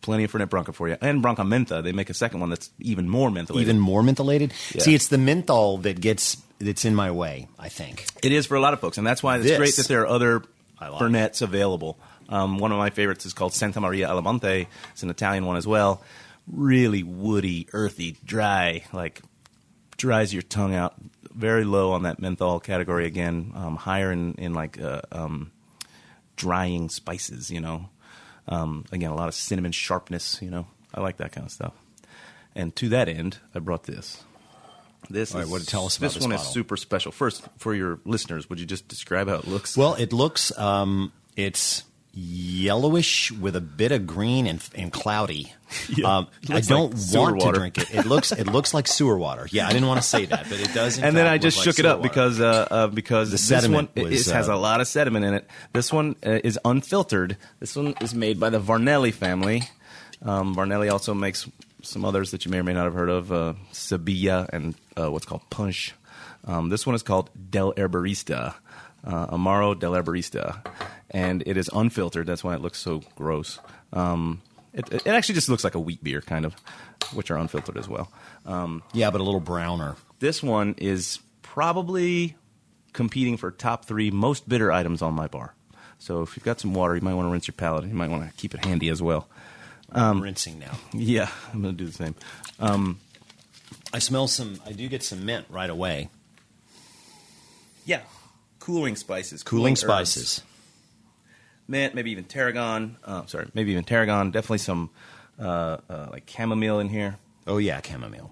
plenty of Fernet Branca for you. And Branca Menta, they make a second one that's even more mentholated. Even more mentholated? Yeah. See, it's the menthol that gets that's in my way, I think. It is for a lot of folks, and that's why it's This, great that there are other I like. Fernets available. Um, one of my favorites is called Santa Maria Alamonte. It's an Italian one as well. Really woody, earthy, dry, like dries your tongue out. Very low on that menthol category again. Um, higher in, in like uh, um, drying spices, you know. Um, again, a lot of cinnamon sharpness, you know. I like that kind of stuff. And to that end, I brought this. This All right, is, what tell us about this this one bottle? is super special. First, for your listeners, would you just describe how it looks? Well, it looks um, it's yellowish with a bit of green and, and cloudy. Yeah. Um, It I looks don't like sewer want to water. drink it. It looks it looks like sewer water. Yeah, I didn't want to say that, but it does. In and then fact I just look like shook it sewer up water. because uh, uh, because The this sediment one it, was, it has uh, a lot of sediment in it. This one uh, is unfiltered. This one is made by the Varnelli family. Um, Varnelli also makes some others that you may or may not have heard of, uh, Sabilla and uh, what's called Punch. Um, this one is called Del Herbarista, uh, Amaro Del Herbarista, and it is unfiltered. That's why it looks so gross. Um, it, it actually just looks like a wheat beer, kind of, which are unfiltered as well. Um, yeah, but a little browner. This one is probably competing for top three most bitter items on my bar. So if you've got some water, you might want to rinse your palate. You might want to keep it handy as well. I'm rinsing now. Yeah, I'm going to do the same. Um, I smell some. I do get some mint right away. yeah, cooling spices. Cooling herbs. spices. Mint, maybe even tarragon. Uh, sorry, maybe even tarragon. Definitely some uh, uh, like chamomile in here. Oh yeah, chamomile.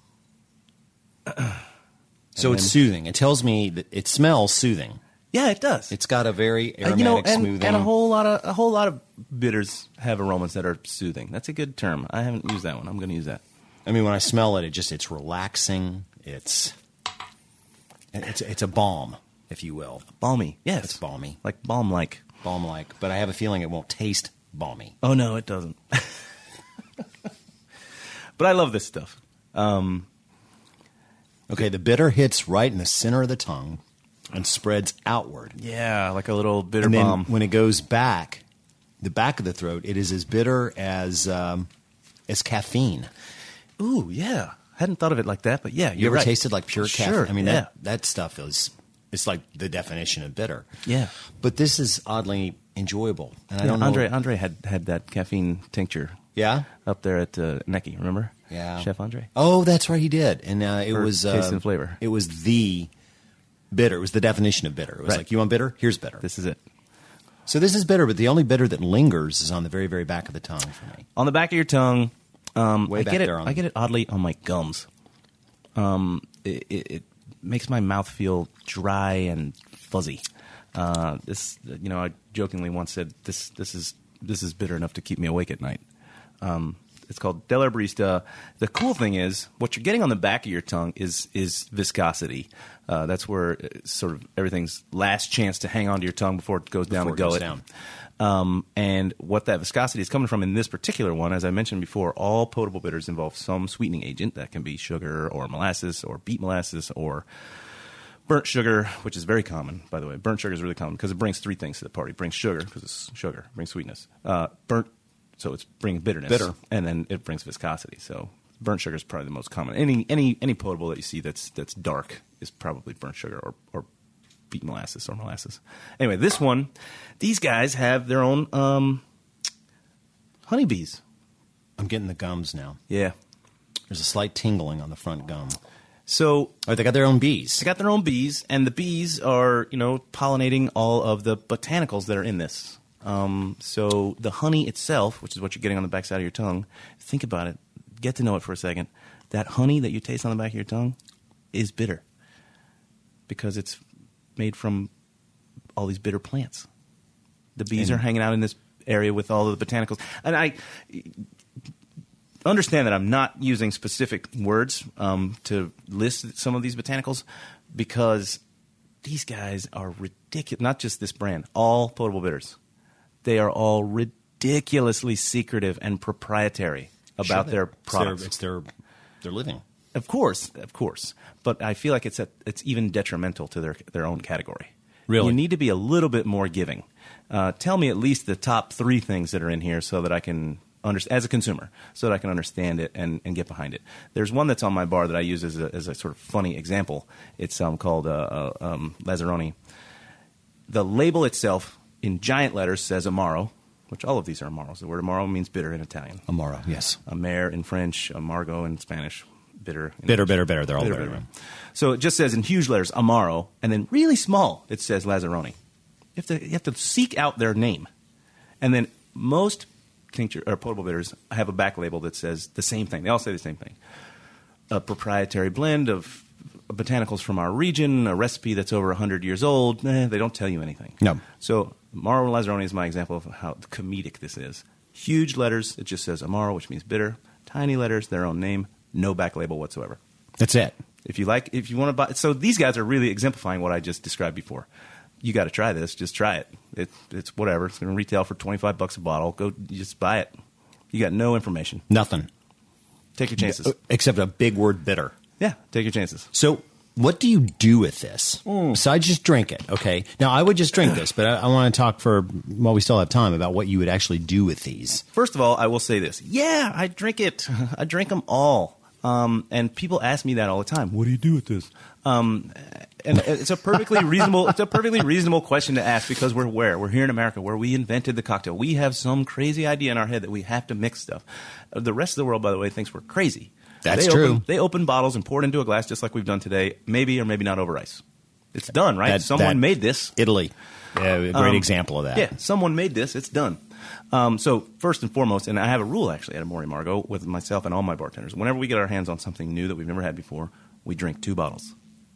So it's then- soothing. It tells me that it smells soothing. Yeah, it does. It's got a very Uh, aromatic, you know, and, smoothing. and a whole lot of a whole lot of bitters have aromas that are soothing. That's a good term. I haven't used that one. I'm going to use that. I mean, when I smell it, it just it's relaxing. It's it's it's a balm, if you will, Balmy. Yes, It's balmy. like balm-like. balm like. But I have a feeling it won't taste balmy. Oh no, it doesn't. But I love this stuff. Um, Okay, the bitter hits right in the center of the tongue and spreads outward. yeah, like a little bitter And then balm. when it goes back, the back of the throat, it is as bitter as um, as caffeine. Ooh, yeah. Hadn't thought of it like that, but yeah, You you're ever right. tasted like pure Sure, caffeine? I mean, yeah. that, that stuff is it's like the definition of bitter. Yeah. But this is oddly enjoyable. And I Yeah, don't know. Andre Andre had, had that caffeine tincture Yeah? up there at uh, Necky, remember? Yeah. Chef Andre. Oh, that's right, he did. And uh, it For was taste uh, and flavor. It was the bitter. It was the definition of bitter. It was Right. like, you want bitter? Here's bitter. This is it. So this is bitter, but the only bitter that lingers is on the very, very back of the tongue for me. On the back of your tongue, um, Way I back get it. there on I the- get it oddly on my gums. Um, it, it, it makes my mouth feel dry and fuzzy. Uh, this, you know, I jokingly once said this. This is this is bitter enough to keep me awake at night. Um, it's called Del Herbarista. The cool thing is, what you're getting on the back of your tongue is is viscosity. Uh, that's where uh, sort of everything's last chance to hang onto your tongue before it goes down Before the it goes gullet. down. Um, and what that viscosity is coming from in this particular one, as I mentioned before, all potable bitters involve some sweetening agent. That can be sugar or molasses or beet molasses or burnt sugar, which is very common, by the way. Burnt sugar is really common because it brings three things to the party. It brings sugar because it's sugar. It brings sweetness. Uh, burnt, so it's brings bitterness. Bitter. And then it brings viscosity. So burnt sugar is probably the most common. Any any any potable that you see that's that's dark is probably burnt sugar or, or beet molasses or molasses. Anyway, this one, these guys have their own um, honeybees. I'm getting the gums now. Yeah. There's a slight tingling on the front gum. So Oh, they got their own bees. they got their own bees, and the bees are, you know, pollinating all of the botanicals that are in this. Um, so the honey itself, which is what you're getting on the backside of your tongue, think about it. Get to know it for a second. That honey that you taste on the back of your tongue is bitter because it's made from all these bitter plants. The bees And- are hanging out in this area with all of the botanicals. And I understand that I'm not using specific words um, to list some of these botanicals because these guys are ridiculous. Not just this brand, all potable bitters. They are all ridiculously secretive and proprietary about Sure, their it's products. It's their, their living. Of course, of course. But I feel like it's a, it's even detrimental to their their own category. Really? You need to be a little bit more giving. Uh, tell me at least the top three things that are in here so that I can under, as a consumer, so that I can understand it and, and get behind it. There's one that's on my bar that I use as a, as a sort of funny example. It's um, called uh, uh, um, Lazzaroni. The label itself in giant letters says Amaro, which all of these are Amaros. The word Amaro means bitter in Italian. Amaro, yes. Amer in French, amargo in Spanish, bitter. In bitter, English. bitter, bitter. They're all bitter, bitter. bitter. So it just says in huge letters Amaro, and then really small it says Lazzaroni. You have to, you have to seek out their name. And then most tincture or potable bitters have a back label that says the same thing. They all say the same thing. A proprietary blend of botanicals from our region, a recipe that's over one hundred years old. Eh, they don't tell you anything. No. So Amaro Lazzaroni is my example of how comedic this is. Huge letters, it just says Amaro, which means bitter. Tiny letters, their own name, no back label whatsoever. That's it. If you like, if you want to buy, so these guys are really exemplifying what I just described before. You got to try this. Just try it. it it's whatever. It's going to retail for twenty-five bucks a bottle. Go, you just buy it. You got no information. Nothing. Take your chances. Except a big word, bitter. Yeah, take your chances. So what do you do with this? Mm. Besides just drink it, okay? Now, I would just drink this, but I, I want to talk for, while we still have time, about what you would actually do with these. First of all, I will say this. Yeah, I drink it. I drink them all. Um, and people ask me that all the time. What do you do with this? Um, and it's a perfectly reasonable it's a perfectly reasonable question to ask because we're where? We're here in America where we invented the cocktail. We have some crazy idea in our head that we have to mix stuff. The rest of the world, by the way, thinks we're crazy. That's they true. Open, they open bottles and pour it into a glass just like we've done today, maybe or maybe not over ice. It's done, right? That, Someone that, made this. Italy. Yeah, a great Um, example of that. Yeah, someone made this. It's done. Um, so first and foremost, and I have a rule actually at Amore Margot with myself and all my bartenders. Whenever we get our hands on something new that we've never had before, we drink two bottles.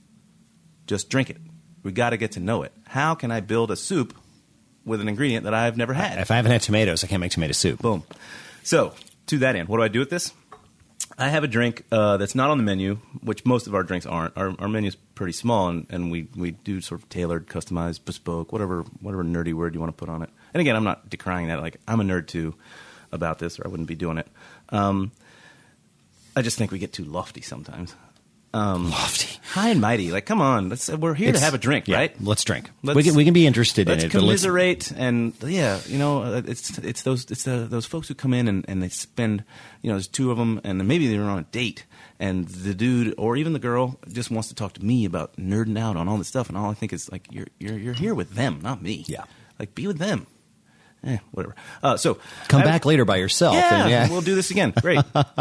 Just drink it. We got to get to know it. How can I build a soup with an ingredient that I've never had? If I haven't had tomatoes, I can't make tomato soup. Boom. So to that end, what do I do with this? I have a drink uh, that's not on the menu, which most of our drinks aren't. Our, our menu is pretty small, and, and we, we do sort of tailored, customized, bespoke, whatever whatever nerdy word you want to put on it. And again, I'm not decrying that. Like, I'm a nerd, too, about this, or I wouldn't be doing it. Um, I just think we get too lofty sometimes. Um, Lofty. High and mighty. Like, come on. Let's, we're here It's- to have a drink, yeah, right? Let's drink. Let's- we can we can be interested Let's in it. but let's- commiserate and yeah, you know, uh, it's it's those it's the, those folks who come in and, and they spend, you know, there's two of them and maybe they're on a date and the dude or even the girl just wants to talk to me about nerding out on all this stuff and all I think is like you're you're you're here with them, not me. Yeah. Like be with them. Eh, whatever. Uh, so Come I- back later by yourself. Yeah, and yeah. we'll do this again. Great.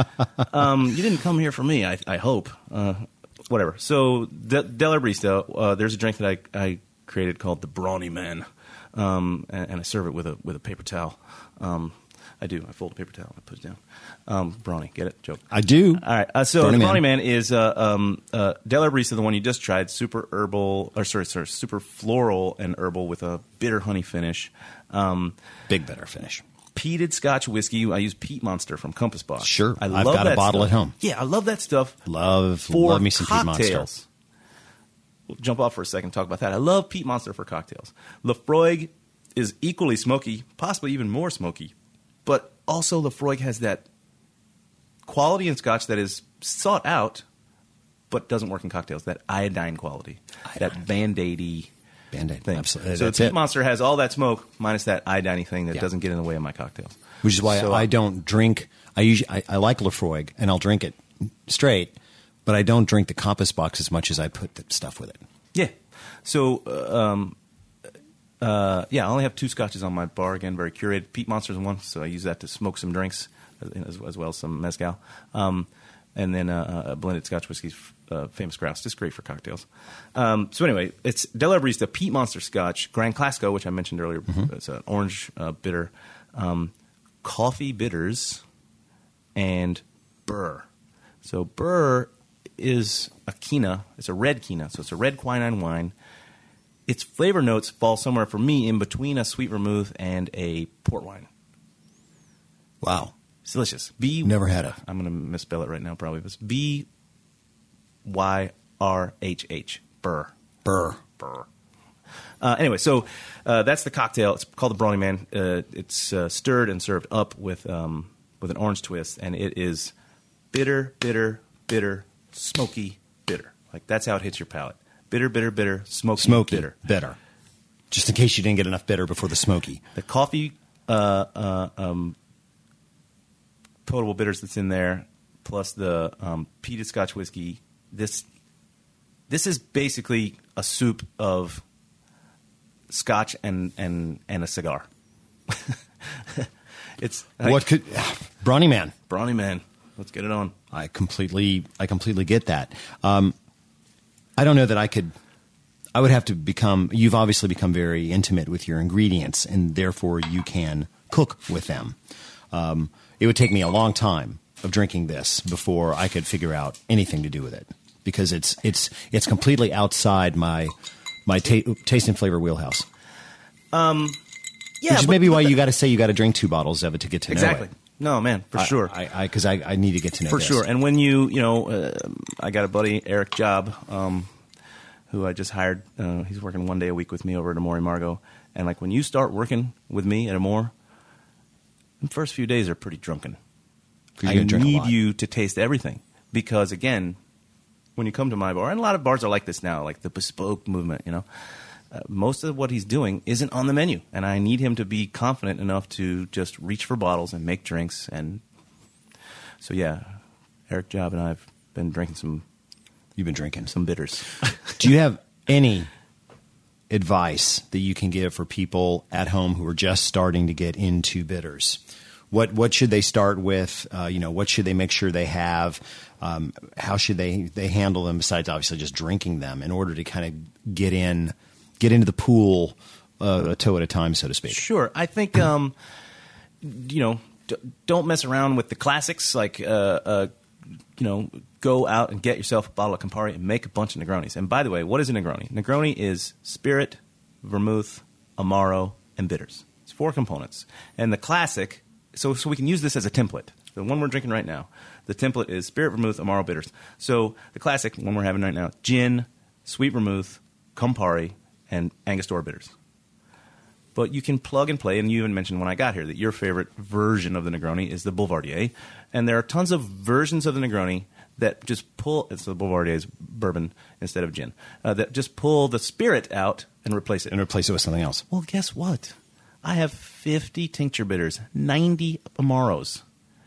um, you didn't come here for me, I, I hope. Uh, whatever. So, De- Della Barista, uh, there's a drink that I, I created called the Brawny Man, um, and, and I serve it with a with a paper towel. Um, I do. I fold a paper towel and I put it down. Um, brawny, get it? Joke. I do. All right. Uh, so Brawny the Man. Brawny Man is uh, um, uh, Della Barista, the one you just tried, super herbal, or sorry, sorry, super floral and herbal with a bitter honey finish. Um, Big better finish. peated Scotch whiskey. I use Peat Monster from Compass Box. Sure. I I've love got a that bottle stuff. at home. Yeah, I love that stuff. Love For love me some Peat Monster. cocktails. We'll jump off for a second and talk about that. I love Peat Monster for cocktails. Lafroig is equally smoky, possibly even more smoky. But also Lafroig has that quality in Scotch that is sought out, but doesn't work in cocktails. That iodine quality. Iodine. That Band-Aid-y Band-Aid. thing. Absolutely. So That's Peat it. Monster has all that smoke minus that iodine thing that Yeah. doesn't get in the way of my cocktails. Which is why So, I uh, don't drink. I usually I, I like Lafroig and I'll drink it straight, but I don't drink the Compass Box as much as I put the stuff with it. Yeah. So, uh, um, uh, yeah, I only have two scotches on my bar. Again, very curated. Peat Monster's one, so I use that to smoke some drinks as, as well as some mezcal. Um, and then uh, a blended Scotch whiskey, uh, Famous Grouse, just great for cocktails. Um, so anyway, it's Della Barista Peat Monster Scotch, Grand Classico, which I mentioned earlier. Mm-hmm. It's an orange uh, bitter, um, coffee bitters, and burr. So burr is a quina. It's a red quina, so it's a red quinine wine. Its flavor notes fall somewhere for me in between a sweet vermouth and a port wine. Wow. It's delicious. B. Never had it. I'm going to misspell it right now, probably. It's B Y R H H. Burr. Burr. Burr. Uh, anyway, so uh, that's the cocktail. It's called the Brawny Man. Uh, it's uh, stirred and served up with um, with an orange twist, and it is bitter, bitter, bitter, smoky, bitter. Like that's how it hits your palate. Bitter, bitter, bitter, smoky, Smoky. bitter. Bitter. Just in case you didn't get enough bitter before the smoky. The coffee uh, uh, um, potable bitters that's in there, plus the um, peated Scotch whiskey. This this is basically a soup of Scotch and and, and a cigar. It's like, what could Brawny Man? Brawny Man. Let's get it on. I completely, I completely get that. Um, I don't know that I could. I would have to become. You've obviously become very intimate with your ingredients, and therefore you can cook with them. Um, it would take me a long time of drinking this before I could figure out anything to do with it, because it's it's it's completely outside my my ta- taste and flavor wheelhouse. Um, yeah, which is but, maybe why but, you got to say you got to drink two bottles of it to get to exactly. know it. No, man, for I, sure. I because I, I, I need to get to know for this. sure. And when you you know, uh, I got a buddy Eric Job, um, who I just hired. Uh, he's working one day a week with me over at Amore Margot. And like when you start working with me at Amore, the first few days are pretty drunken. I need you to taste everything, because again, when you come to my bar, and a lot of bars are like this now, like the bespoke movement, you know, uh, most of what he's doing isn't on the menu, and I need him to be confident enough to just reach for bottles and make drinks. And so, yeah, Eric Job and I have been drinking some. You've been drinking some bitters. Do you have any advice that you can give for people at home who are just starting to get into bitters? What what should they start with? Uh, you know, what should they make sure they have? Um, how should they they handle them? Besides, obviously, just drinking them in order to kind of get in, get into the pool uh, a toe at a time, so to speak. Sure, I think um, you know, d- don't mess around with the classics. Like uh, uh, you know, go out and get yourself a bottle of Campari and make a bunch of Negronis. And by the way, what is a Negroni? Negroni is spirit, vermouth, Amaro, and bitters. It's four components, and the classic. So, so we can use this as a template. The one we're drinking right now, the template is spirit, vermouth, Amaro, bitters. So the classic one we're having right now, gin, sweet vermouth, Campari, and Angostura bitters. But you can plug and play, and you even mentioned when I got here that your favorite version of the Negroni is the Boulevardier. And there are tons of versions of the Negroni that just pull, it's the Bouvardier's bourbon instead of gin, uh, that just pull the spirit out and replace it. And replace it with something else. Well, guess what? I have fifty tincture bitters, ninety Amaros.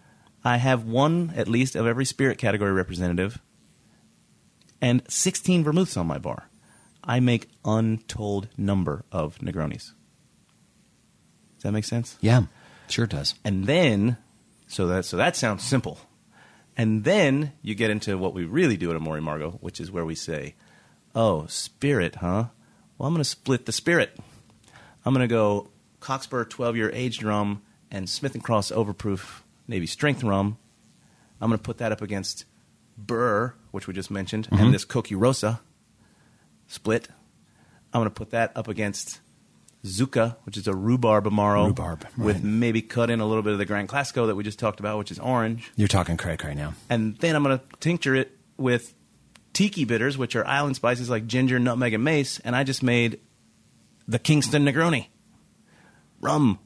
I have one, at least, of every spirit category representative, and sixteen vermouths on my bar. I make untold number of Negronis. Does that make sense? Yeah, sure it does. And then, so that so that sounds simple. And then you get into what we really do at Amore Margot, which is where we say, oh, spirit, huh? Well, I'm going to split the spirit. I'm going to go Cockspur twelve-year aged rum and Smith and Cross Overproof Navy Strength rum. I'm going to put that up against Burr, which we just mentioned, mm-hmm. and this Coqui Rosa split. I'm going to put that up against Zucca, which is a rhubarb Amaro, rhubarb, right. with maybe cut in a little bit of the Gran Clasico that we just talked about, which is orange. You're talking crack right now. And then I'm going to tincture it with tiki bitters, which are island spices like ginger, nutmeg, and mace, and I just made the Kingston Negroni. Rum.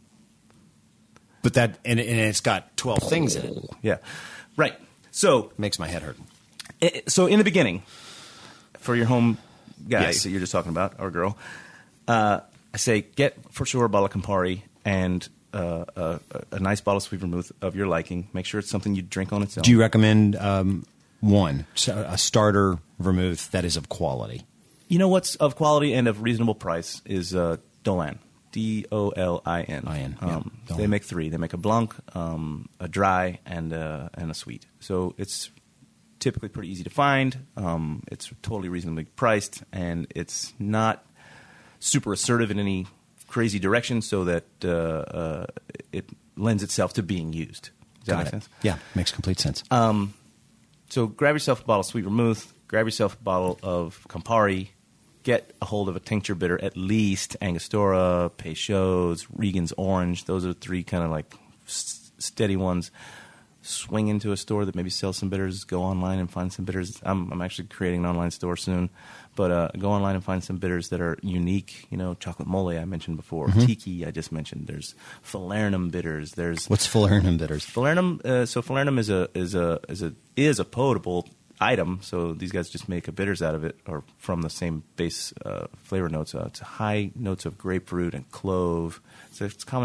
But that, and, and it's got twelve things in it. Yeah. Right. So. Makes my head hurt. It, so in the beginning, for your home guy yes. that you're just talking about, or girl, uh, I say get for sure a bottle of Campari and uh, a, a nice bottle of sweet vermouth of your liking. Make sure it's something you drink on its own. Do you recommend um, one, a starter vermouth that is of quality? You know what's of quality and of reasonable price is uh, Dolin. D O L I N. I N. Um, yeah, they make three. They make a blanc, um, a dry, and a, and a sweet. So it's typically pretty easy to find. Um, it's totally reasonably priced, and it's not super assertive in any crazy direction, so that uh, uh, it lends itself to being used. Does that Got make it. sense? Yeah, makes complete sense. Um, so grab yourself a bottle of sweet vermouth. Grab yourself a bottle of Campari. Get a hold of a tincture bitter, at least Angostura, Peychaud's, Regan's Orange. Those are three kind of like s- steady ones. Swing into a store that maybe sells some bitters. Go online and find some bitters. I'm, I'm actually creating an online store soon. But uh, go online and find some bitters that are unique. You know, chocolate mole I mentioned before. Mm-hmm. Tiki I just mentioned. There's falernum bitters. There's What's falernum bitters? Falernum. Uh, so falernum is a is a is a is a potable item, so these guys just make a bitters out of it, or from the same base uh, flavor notes. Uh, it's high notes of grapefruit and clove. So it's common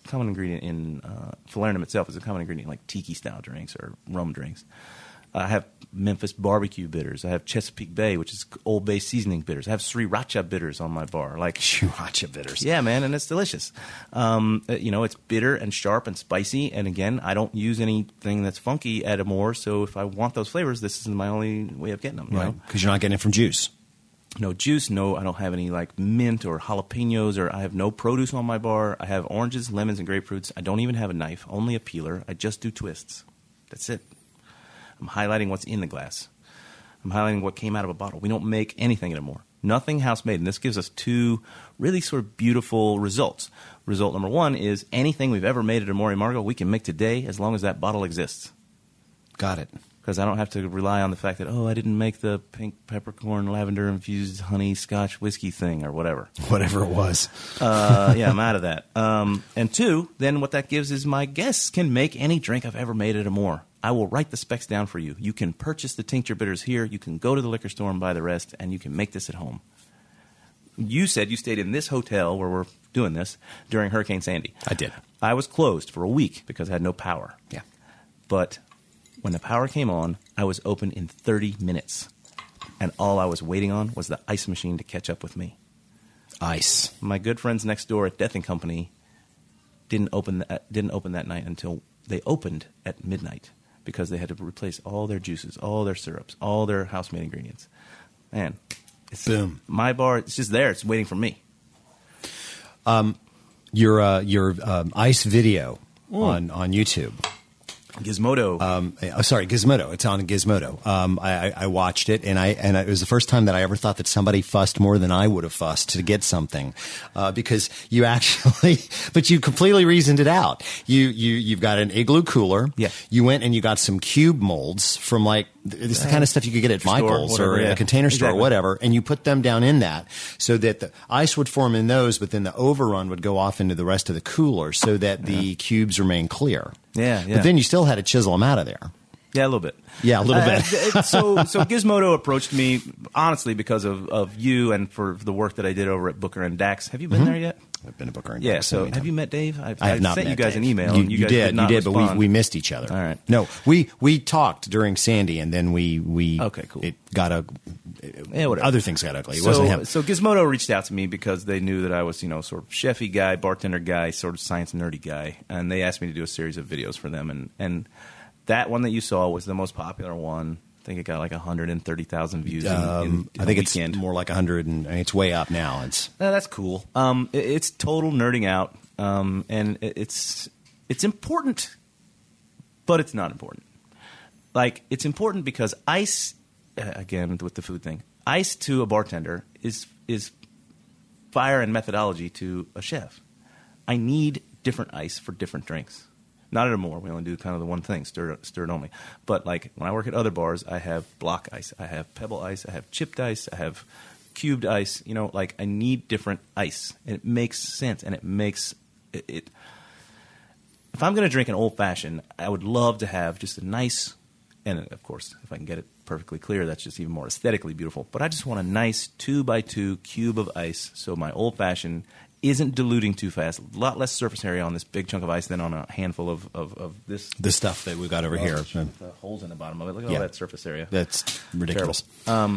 common ingredient in uh, falernum itself is a common ingredient in like tiki style drinks or rum drinks. I have Memphis barbecue bitters. I have Chesapeake Bay, which is Old Bay seasoning bitters. I have Sriracha bitters on my bar. Like Sriracha bitters. Yeah, man, and it's delicious. Um, uh, you know, it's bitter and sharp and spicy. And again, I don't use anything that's funky at Amore. So if I want those flavors, this is my only way of getting them. You Right, because you're not getting it from juice. No juice, no, I don't have any like mint or jalapenos, or I have no produce on my bar. I have oranges, lemons, and grapefruits. I don't even have a knife, only a peeler. I just do twists. That's it. I'm highlighting what's in the glass. I'm highlighting what came out of a bottle. We don't make anything anymore. Nothing house-made. And this gives us two really sort of beautiful results. Result number one is anything we've ever made at Amore Margot, we can make today as long as that bottle exists. Got it. Because I don't have to rely on the fact that, oh, I didn't make the pink peppercorn lavender-infused honey scotch whiskey thing or whatever. Whatever it was. uh, yeah, I'm out of that. Um, and two, then what that gives is my guests can make any drink I've ever made at Amore. I will write the specs down for you. You can purchase the tincture bitters here. You can go to the liquor store and buy the rest, and you can make this at home. You said you stayed in this hotel where we're doing this during Hurricane Sandy. I did. I was closed for a week because I had no power. Yeah. But when the power came on, I was open in thirty minutes. And all I was waiting on was the ice machine to catch up with me. Ice. My good friends next door at Death and Company didn't open that, didn't open that night until they opened at midnight. Because they had to replace all their juices, all their syrups, all their house-made ingredients. Man, it's, boom. My bar, it's just there. It's waiting for me. Um, your uh, your um, ice video mm. on, on YouTube. Gizmodo. Um, oh, sorry, Gizmodo. It's on Gizmodo. Um, I, I watched it, and I and it was the first time that I ever thought that somebody fussed more than I would have fussed to get something, uh, because you actually, but you completely reasoned it out. You you you've got an igloo cooler. Yeah. You went and you got some cube molds from like this is the kind of stuff you could get at Store, Michael's whatever, or yeah. a Container Store Exactly. or whatever, and you put them down in that so that the ice would form in those, but then the overrun would go off into the rest of the cooler so that the yeah. cubes remain clear. Yeah, yeah. But then you still had to chisel them out of there. Yeah, a little bit. Yeah, a little uh, bit. so, so Gizmodo approached me honestly because of, of you and for the work that I did over at Booker and Dax. Have you been mm-hmm. there yet? I've been to Booker and yeah, Dax. So, have you met Dave? I've, I have I've not sent met you guys Dave. an email. You, and you, you guys did, did not you did, respond. but we, we missed each other. All right. No, we we talked during Sandy, and then we we okay, cool. It got a yeah, whatever. Other things got ugly. It so, wasn't him. So Gizmodo reached out to me because they knew that I was, you know, sort of chefy guy, bartender guy, sort of science nerdy guy, and they asked me to do a series of videos for them, and and that one that you saw was the most popular one. I think it got like one hundred thirty thousand views. Um, in, in, in I think weekend. it's more like one hundred, and it's way up now. It's uh, that's cool. Um, it, it's total nerding out, um, and it, it's it's important, but it's not important. Like it's important because ice, uh, again with the food thing, ice to a bartender is is fire and methodology to a chef. I need different ice for different drinks. Not at Amore. We only do kind of the one thing, stir, stir it only. But like when I work at other bars, I have block ice, I have pebble ice, I have chipped ice, I have cubed ice. You know, like I need different ice, and it makes sense. And it makes it. it if I'm going to drink an old fashioned, I would love to have just a nice, and of course, if I can get it perfectly clear, that's just even more aesthetically beautiful. But I just want a nice two by two cube of ice, so my old fashioned isn't diluting too fast. A lot less surface area on this big chunk of ice than on a handful of, of, of this. The stuff that we got over oh, here. The holes in the bottom of it. Look at yeah. all that surface area. That's ridiculous. Um,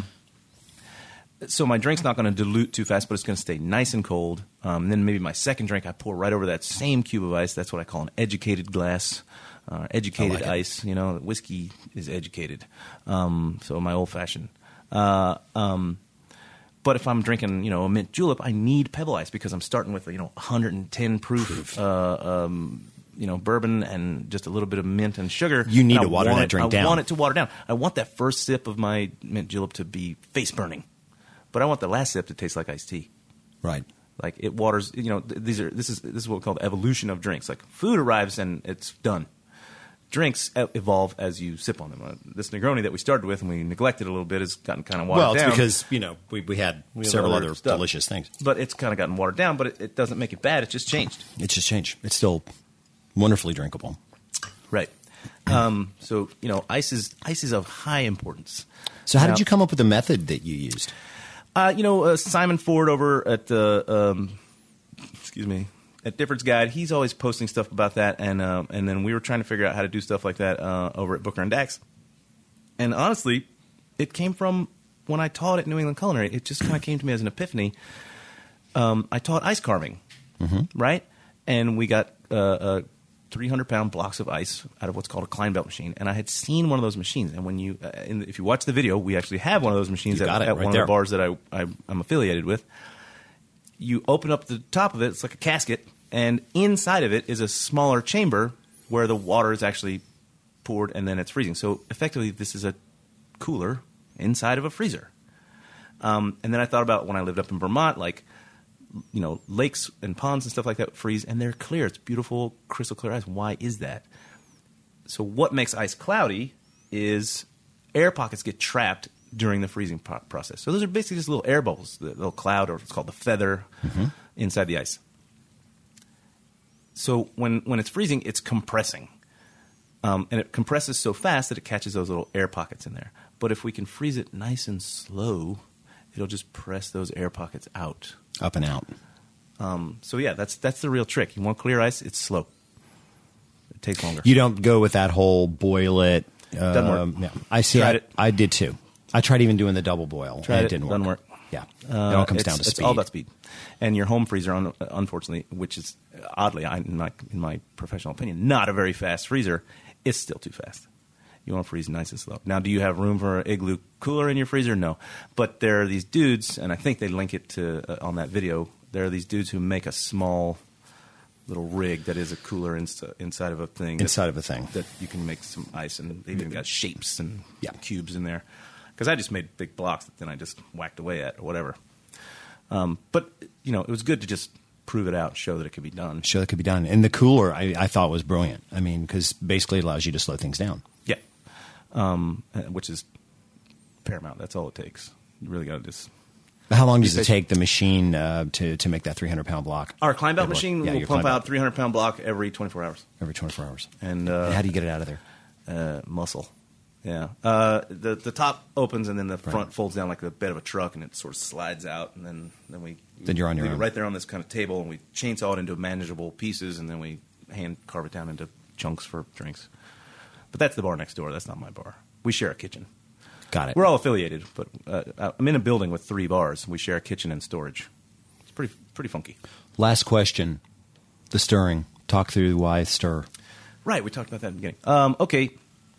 so my drink's not going to dilute too fast, but it's going to stay nice and cold. Um, and then maybe my second drink, I pour right over that same cube of ice. That's what I call an educated glass. Uh, educated like ice. You know, whiskey is educated. Um, so my old fashioned. Uh, um, But if I'm drinking, you know, a mint julep, I need pebble ice because I'm starting with, you know, one hundred ten proof, uh, um, you know, bourbon and just a little bit of mint and sugar. You need and to water want that it, drink I down. I want it to water down. I want that first sip of my mint julep to be face burning, but I want the last sip to taste like iced tea. Right. Like it waters. You know, th- these are this is this is what we call the evolution of drinks. Like food arrives and it's done. Drinks evolve as you sip on them. Uh, this Negroni that we started with and we neglected a little bit has gotten kind of watered well, it's down. because, you know, we, we had We have several other other stuff. delicious things. But it's kind of gotten watered down, but it, it doesn't make it bad. It's just changed. It's just changed. It's still wonderfully drinkable. Right. Um, so, you know, ice is, ice is of high importance. So how Now, did you come up with the method that you used? Uh, you know, uh, Simon Ford over at the, um, excuse me, at Difford's Guide, he's always posting stuff about that, and um, and then we were trying to figure out how to do stuff like that uh, over at Booker and Dax. And honestly, it came from when I taught at New England Culinary. It just kind of came to me as an epiphany. Um, I taught ice carving, mm-hmm. right? And we got uh, uh, three hundred pound blocks of ice out of what's called a Kleinbelt machine. And I had seen one of those machines. And when you, uh, in the, if you watch the video, we actually have one of those machines at, at right one there. of the bars that I, I, I'm affiliated with. You open up the top of it, it's like a casket, and inside of it is a smaller chamber where the water is actually poured and then it's freezing. So effectively, this is a cooler inside of a freezer. Um, and then I thought about when I lived up in Vermont, like, you know, lakes and ponds and stuff like that freeze, and they're clear. It's beautiful, crystal clear ice. Why is that? So what makes ice cloudy is air pockets get trapped during the freezing pro- process. So those are basically just little air bubbles, the little cloud, or it's called the feather, mm-hmm. inside the ice. So when, when it's freezing, it's compressing. Um, and it compresses so fast that it catches those little air pockets in there. But if we can freeze it nice and slow, it'll just press those air pockets out. Up and out. Um, so, yeah, that's that's the real trick. You want clear ice, it's slow. It takes longer. You don't go with that whole boil it. Uh, Doesn't work. Yeah. I see. Tried I, it. I did, too. I tried even doing the double boil. Tried and it. It didn't work. Doesn't work. Yeah. Uh, it all comes it's, down to it's speed. It's all about speed. And your home freezer, un- unfortunately, which is oddly, I, in, my, in my professional opinion, not a very fast freezer, is still too fast. You want to freeze nice and slow. Now, do you have room for an Igloo cooler in your freezer? No. But there are these dudes, and I think they link it to uh, on that video. There are these dudes who make a small little rig that is a cooler inst- inside of a thing. Inside that, of a thing. That you can make some ice, and they've even got shapes and yeah. cubes in there. Because I just made big blocks that then I just whacked away at or whatever. Um, but, you know, it was good to just prove it out, show that it could be done. Show that it could be done. And the cooler, I, I thought was brilliant. I mean, because basically it allows you to slow things down. Yeah. Um, which is paramount. That's all it takes. You really got to just... How long does it take the machine uh, to, to make that three hundred pound block? Our Kleinbelt machine yeah, will pump Kleinbelt. out three hundred pound block every twenty-four hours. Every twenty-four hours. And uh, how do you get it out of there? Uh, muscle. Yeah. Uh, the the top opens and then the right. front folds down like the bed of a truck, and it sort of slides out, and then, then we then you're on your leave own. it right there on this kind of table, and we chainsaw it into manageable pieces, and then we hand carve it down into chunks for drinks. But that's the bar next door. That's not my bar. We share a kitchen. Got it. We're all affiliated, but uh, I'm in a building with three bars. We share a kitchen and storage. It's pretty pretty funky. Last question. The stirring. Talk through why stir. Right. We talked about that in the beginning. Um, okay.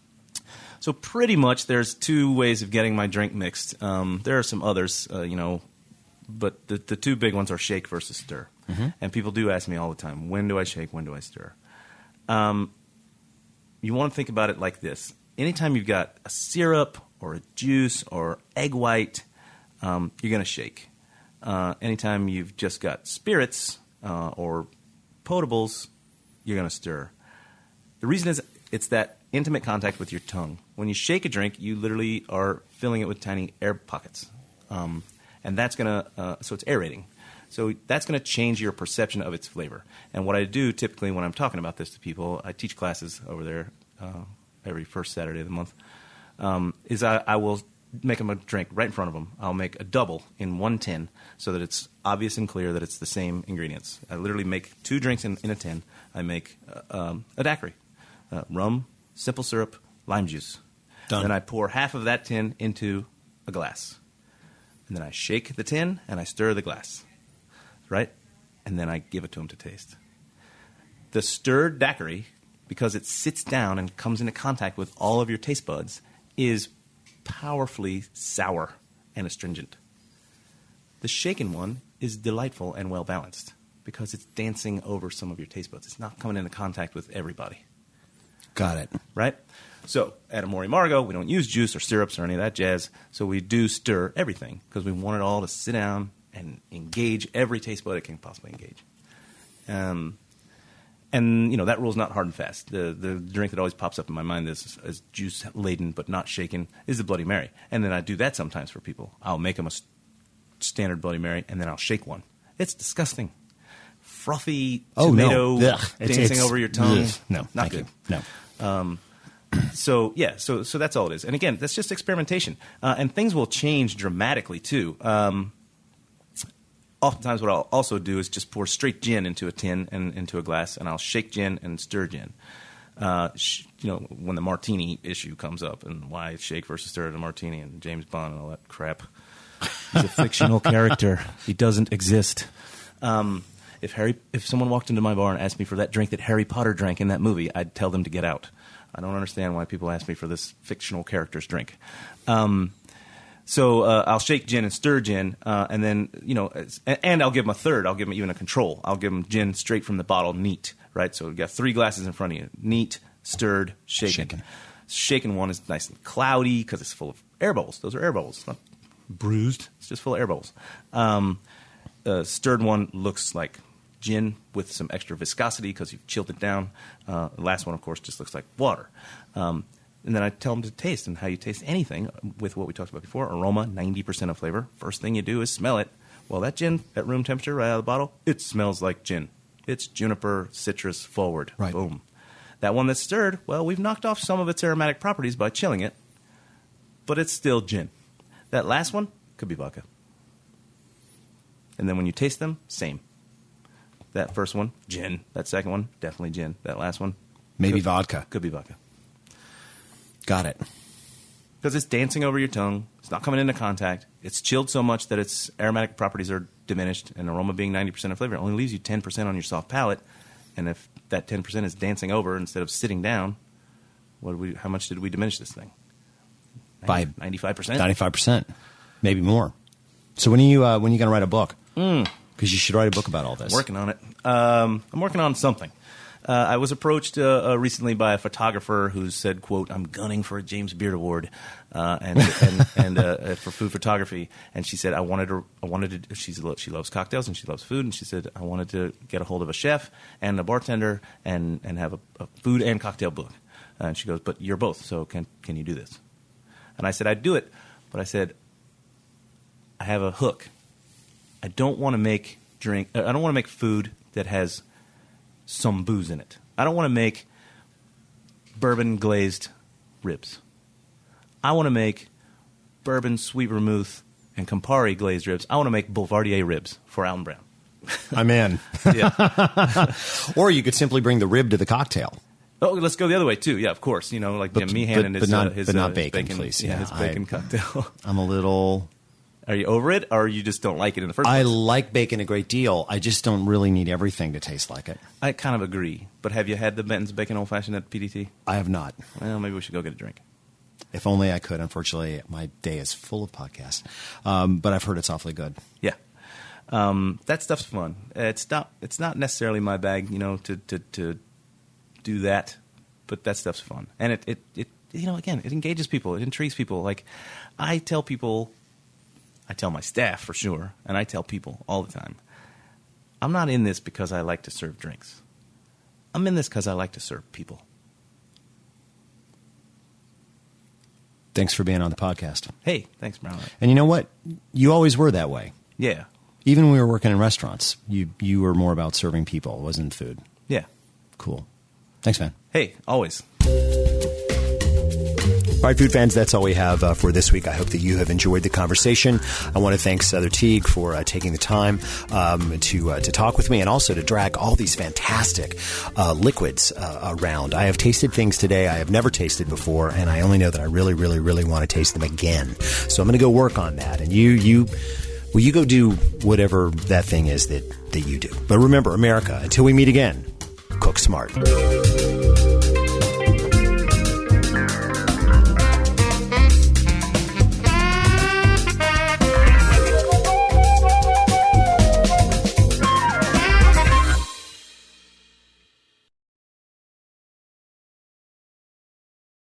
So pretty much there's two ways of getting my drink mixed. Um, there are some others, uh, you know, but the, the two big ones are shake versus stir. Mm-hmm. And people do ask me all the time, when do I shake, when do I stir? Um, you want to think about it like this. Anytime you've got a syrup or a juice or egg white, um, you're going to shake. Uh, anytime you've just got spirits uh, or potables, you're going to stir. The reason is it's that intimate contact with your tongue. When you shake a drink, you literally are filling it with tiny air pockets. Um, and that's going to, uh, so it's aerating. So that's going to change your perception of its flavor. And what I do typically when I'm talking about this to people, I teach classes over there uh, every first Saturday of the month, um, is I, I will make them a drink right in front of them. I'll make a double in one tin so that it's obvious and clear that it's the same ingredients. I literally make two drinks in, in a tin. I make uh, um, a daiquiri, uh, rum, simple syrup, lime juice. Done. Then I pour half of that tin into a glass. And then I shake the tin and I stir the glass. Right? And then I give it to them to taste. The stirred daiquiri, because it sits down and comes into contact with all of your taste buds, is powerfully sour and astringent. The shaken one is delightful and well-balanced because it's dancing over some of your taste buds. It's not coming into contact with everybody. Got it. Right? So at Amore Margo, we don't use juice or syrups or any of that jazz, so we do stir everything because we want it all to sit down and engage every taste bud it can possibly engage. Um, and, you know, that rule's not hard and fast. The the drink that always pops up in my mind is, is juice-laden but not shaken is the Bloody Mary. And then I do that sometimes for people. I'll make them a standard Bloody Mary, and then I'll shake one. It's disgusting. Frothy oh, tomato no. dancing it's, it's, over your tongue. Ugh. No, not thank good. You. No. Um, so, yeah, so so that's all it is. And, again, that's just experimentation. Uh, and things will change dramatically, too. Um oftentimes what I'll also do is just pour straight gin into a tin and into a glass, and I'll shake gin and stir gin. Uh, sh- you know, when the martini issue comes up and why shake versus stir in a martini and James Bond and all that crap. He's a fictional character. He doesn't exist. Um, if Harry, if someone walked into my bar and asked me for that drink that Harry Potter drank in that movie, I'd tell them to get out. I don't understand why people ask me for this fictional character's drink. Um, so uh, I'll shake gin and stir gin, uh, and then, you know, and, and I'll give them a third. I'll give them even a control. I'll give them gin straight from the bottle, neat, right? So we've got three glasses in front of you. Neat, stirred, shaken. Shaken. Shaken one is nice and cloudy because it's full of air bubbles. Those are air bubbles. It's not bruised. It's just full of air bubbles. Um, uh, stirred one looks like gin with some extra viscosity because you've chilled it down. Uh, the last one, of course, just looks like water. Um, and then I tell them to taste, and how you taste anything with what we talked about before, aroma, ninety percent of flavor. First thing you do is smell it. Well, that gin at room temperature right out of the bottle, it smells like gin. It's juniper, citrus forward. Right. Boom. That one that's stirred, well, we've knocked off some of its aromatic properties by chilling it, but it's still gin. That last one could be vodka. And then when you taste them, same. That first one, gin. That second one, definitely gin. That last one, Maybe could, vodka. Could be vodka. Got it. Because it's dancing over your tongue. It's not coming into contact. It's chilled so much that its aromatic properties are diminished, and aroma being ninety percent of flavor, it only leaves you ten percent on your soft palate. And if that ten percent is dancing over instead of sitting down, what did we? How much did we diminish this thing? By ninety-five percent? ninety-five percent. Maybe more. So when are you, uh, when are you going to write a book? Mm. Because you should write a book about all this. I'm working on it. Um, I'm working on something. Uh, I was approached uh, uh, recently by a photographer who said, quote, I'm gunning for a James Beard Award uh, and and, and uh, for food photography. And she said, I wanted to, I wanted to, she's, she loves cocktails and she loves food. And she said, I wanted to get a hold of a chef and a bartender and, and have a, a food and cocktail book. Uh, and she goes, but you're both, so can can you do this? And I said, I'd do it. But I said, I have a hook. I don't want to make drink. I don't want to make food that has some booze in it. I don't want to make bourbon glazed ribs. I want to make bourbon sweet vermouth and Campari glazed ribs. I want to make Boulevardier ribs for Alton Brown. I'm in. Yeah. Or you could simply bring the rib to the cocktail. Oh, let's go the other way too. Yeah, of course. You know, like But- Jim Meehan but- and but his, not- uh, his, but not uh, his bacon, bacon, please. Yeah, Yeah, his I- bacon cocktail. I'm a little... Are you over it, or you just don't like it in the first I place? like bacon a great deal. I just don't really need everything to taste like it. I kind of agree. But have you had the Benton's Bacon Old Fashioned at P D T? I have not. Well, maybe we should go get a drink. If only I could. Unfortunately, my day is full of podcasts. Um, but I've heard it's awfully good. Yeah. Um, that stuff's fun. It's not It's not necessarily my bag, you know, to, to, to do that. But that stuff's fun. And it, it, it, you know, again, it engages people. It intrigues people. Like, I tell people... I tell my staff for sure, and I tell people all the time, I'm not in this because I like to serve drinks. I'm in this because I like to serve people. Thanks for being on the podcast. Hey, thanks, Brown. And you know what? You always were that way. Yeah, Even when we were working in restaurants, you you were more about serving people. It wasn't food. yeah. Cool. Thanks, man. Hey, always. All right, food fans, that's all we have uh, for this week. I hope that you have enjoyed the conversation. I want to thank Souther Teague for uh, taking the time um, to uh, to talk with me and also to drag all these fantastic uh, liquids uh, around. I have tasted things today I have never tasted before, and I only know that I really, really, really want to taste them again. So I'm going to go work on that. And you, you, well, you go do whatever that thing is that, that you do. But remember, America, until we meet again, cook smart.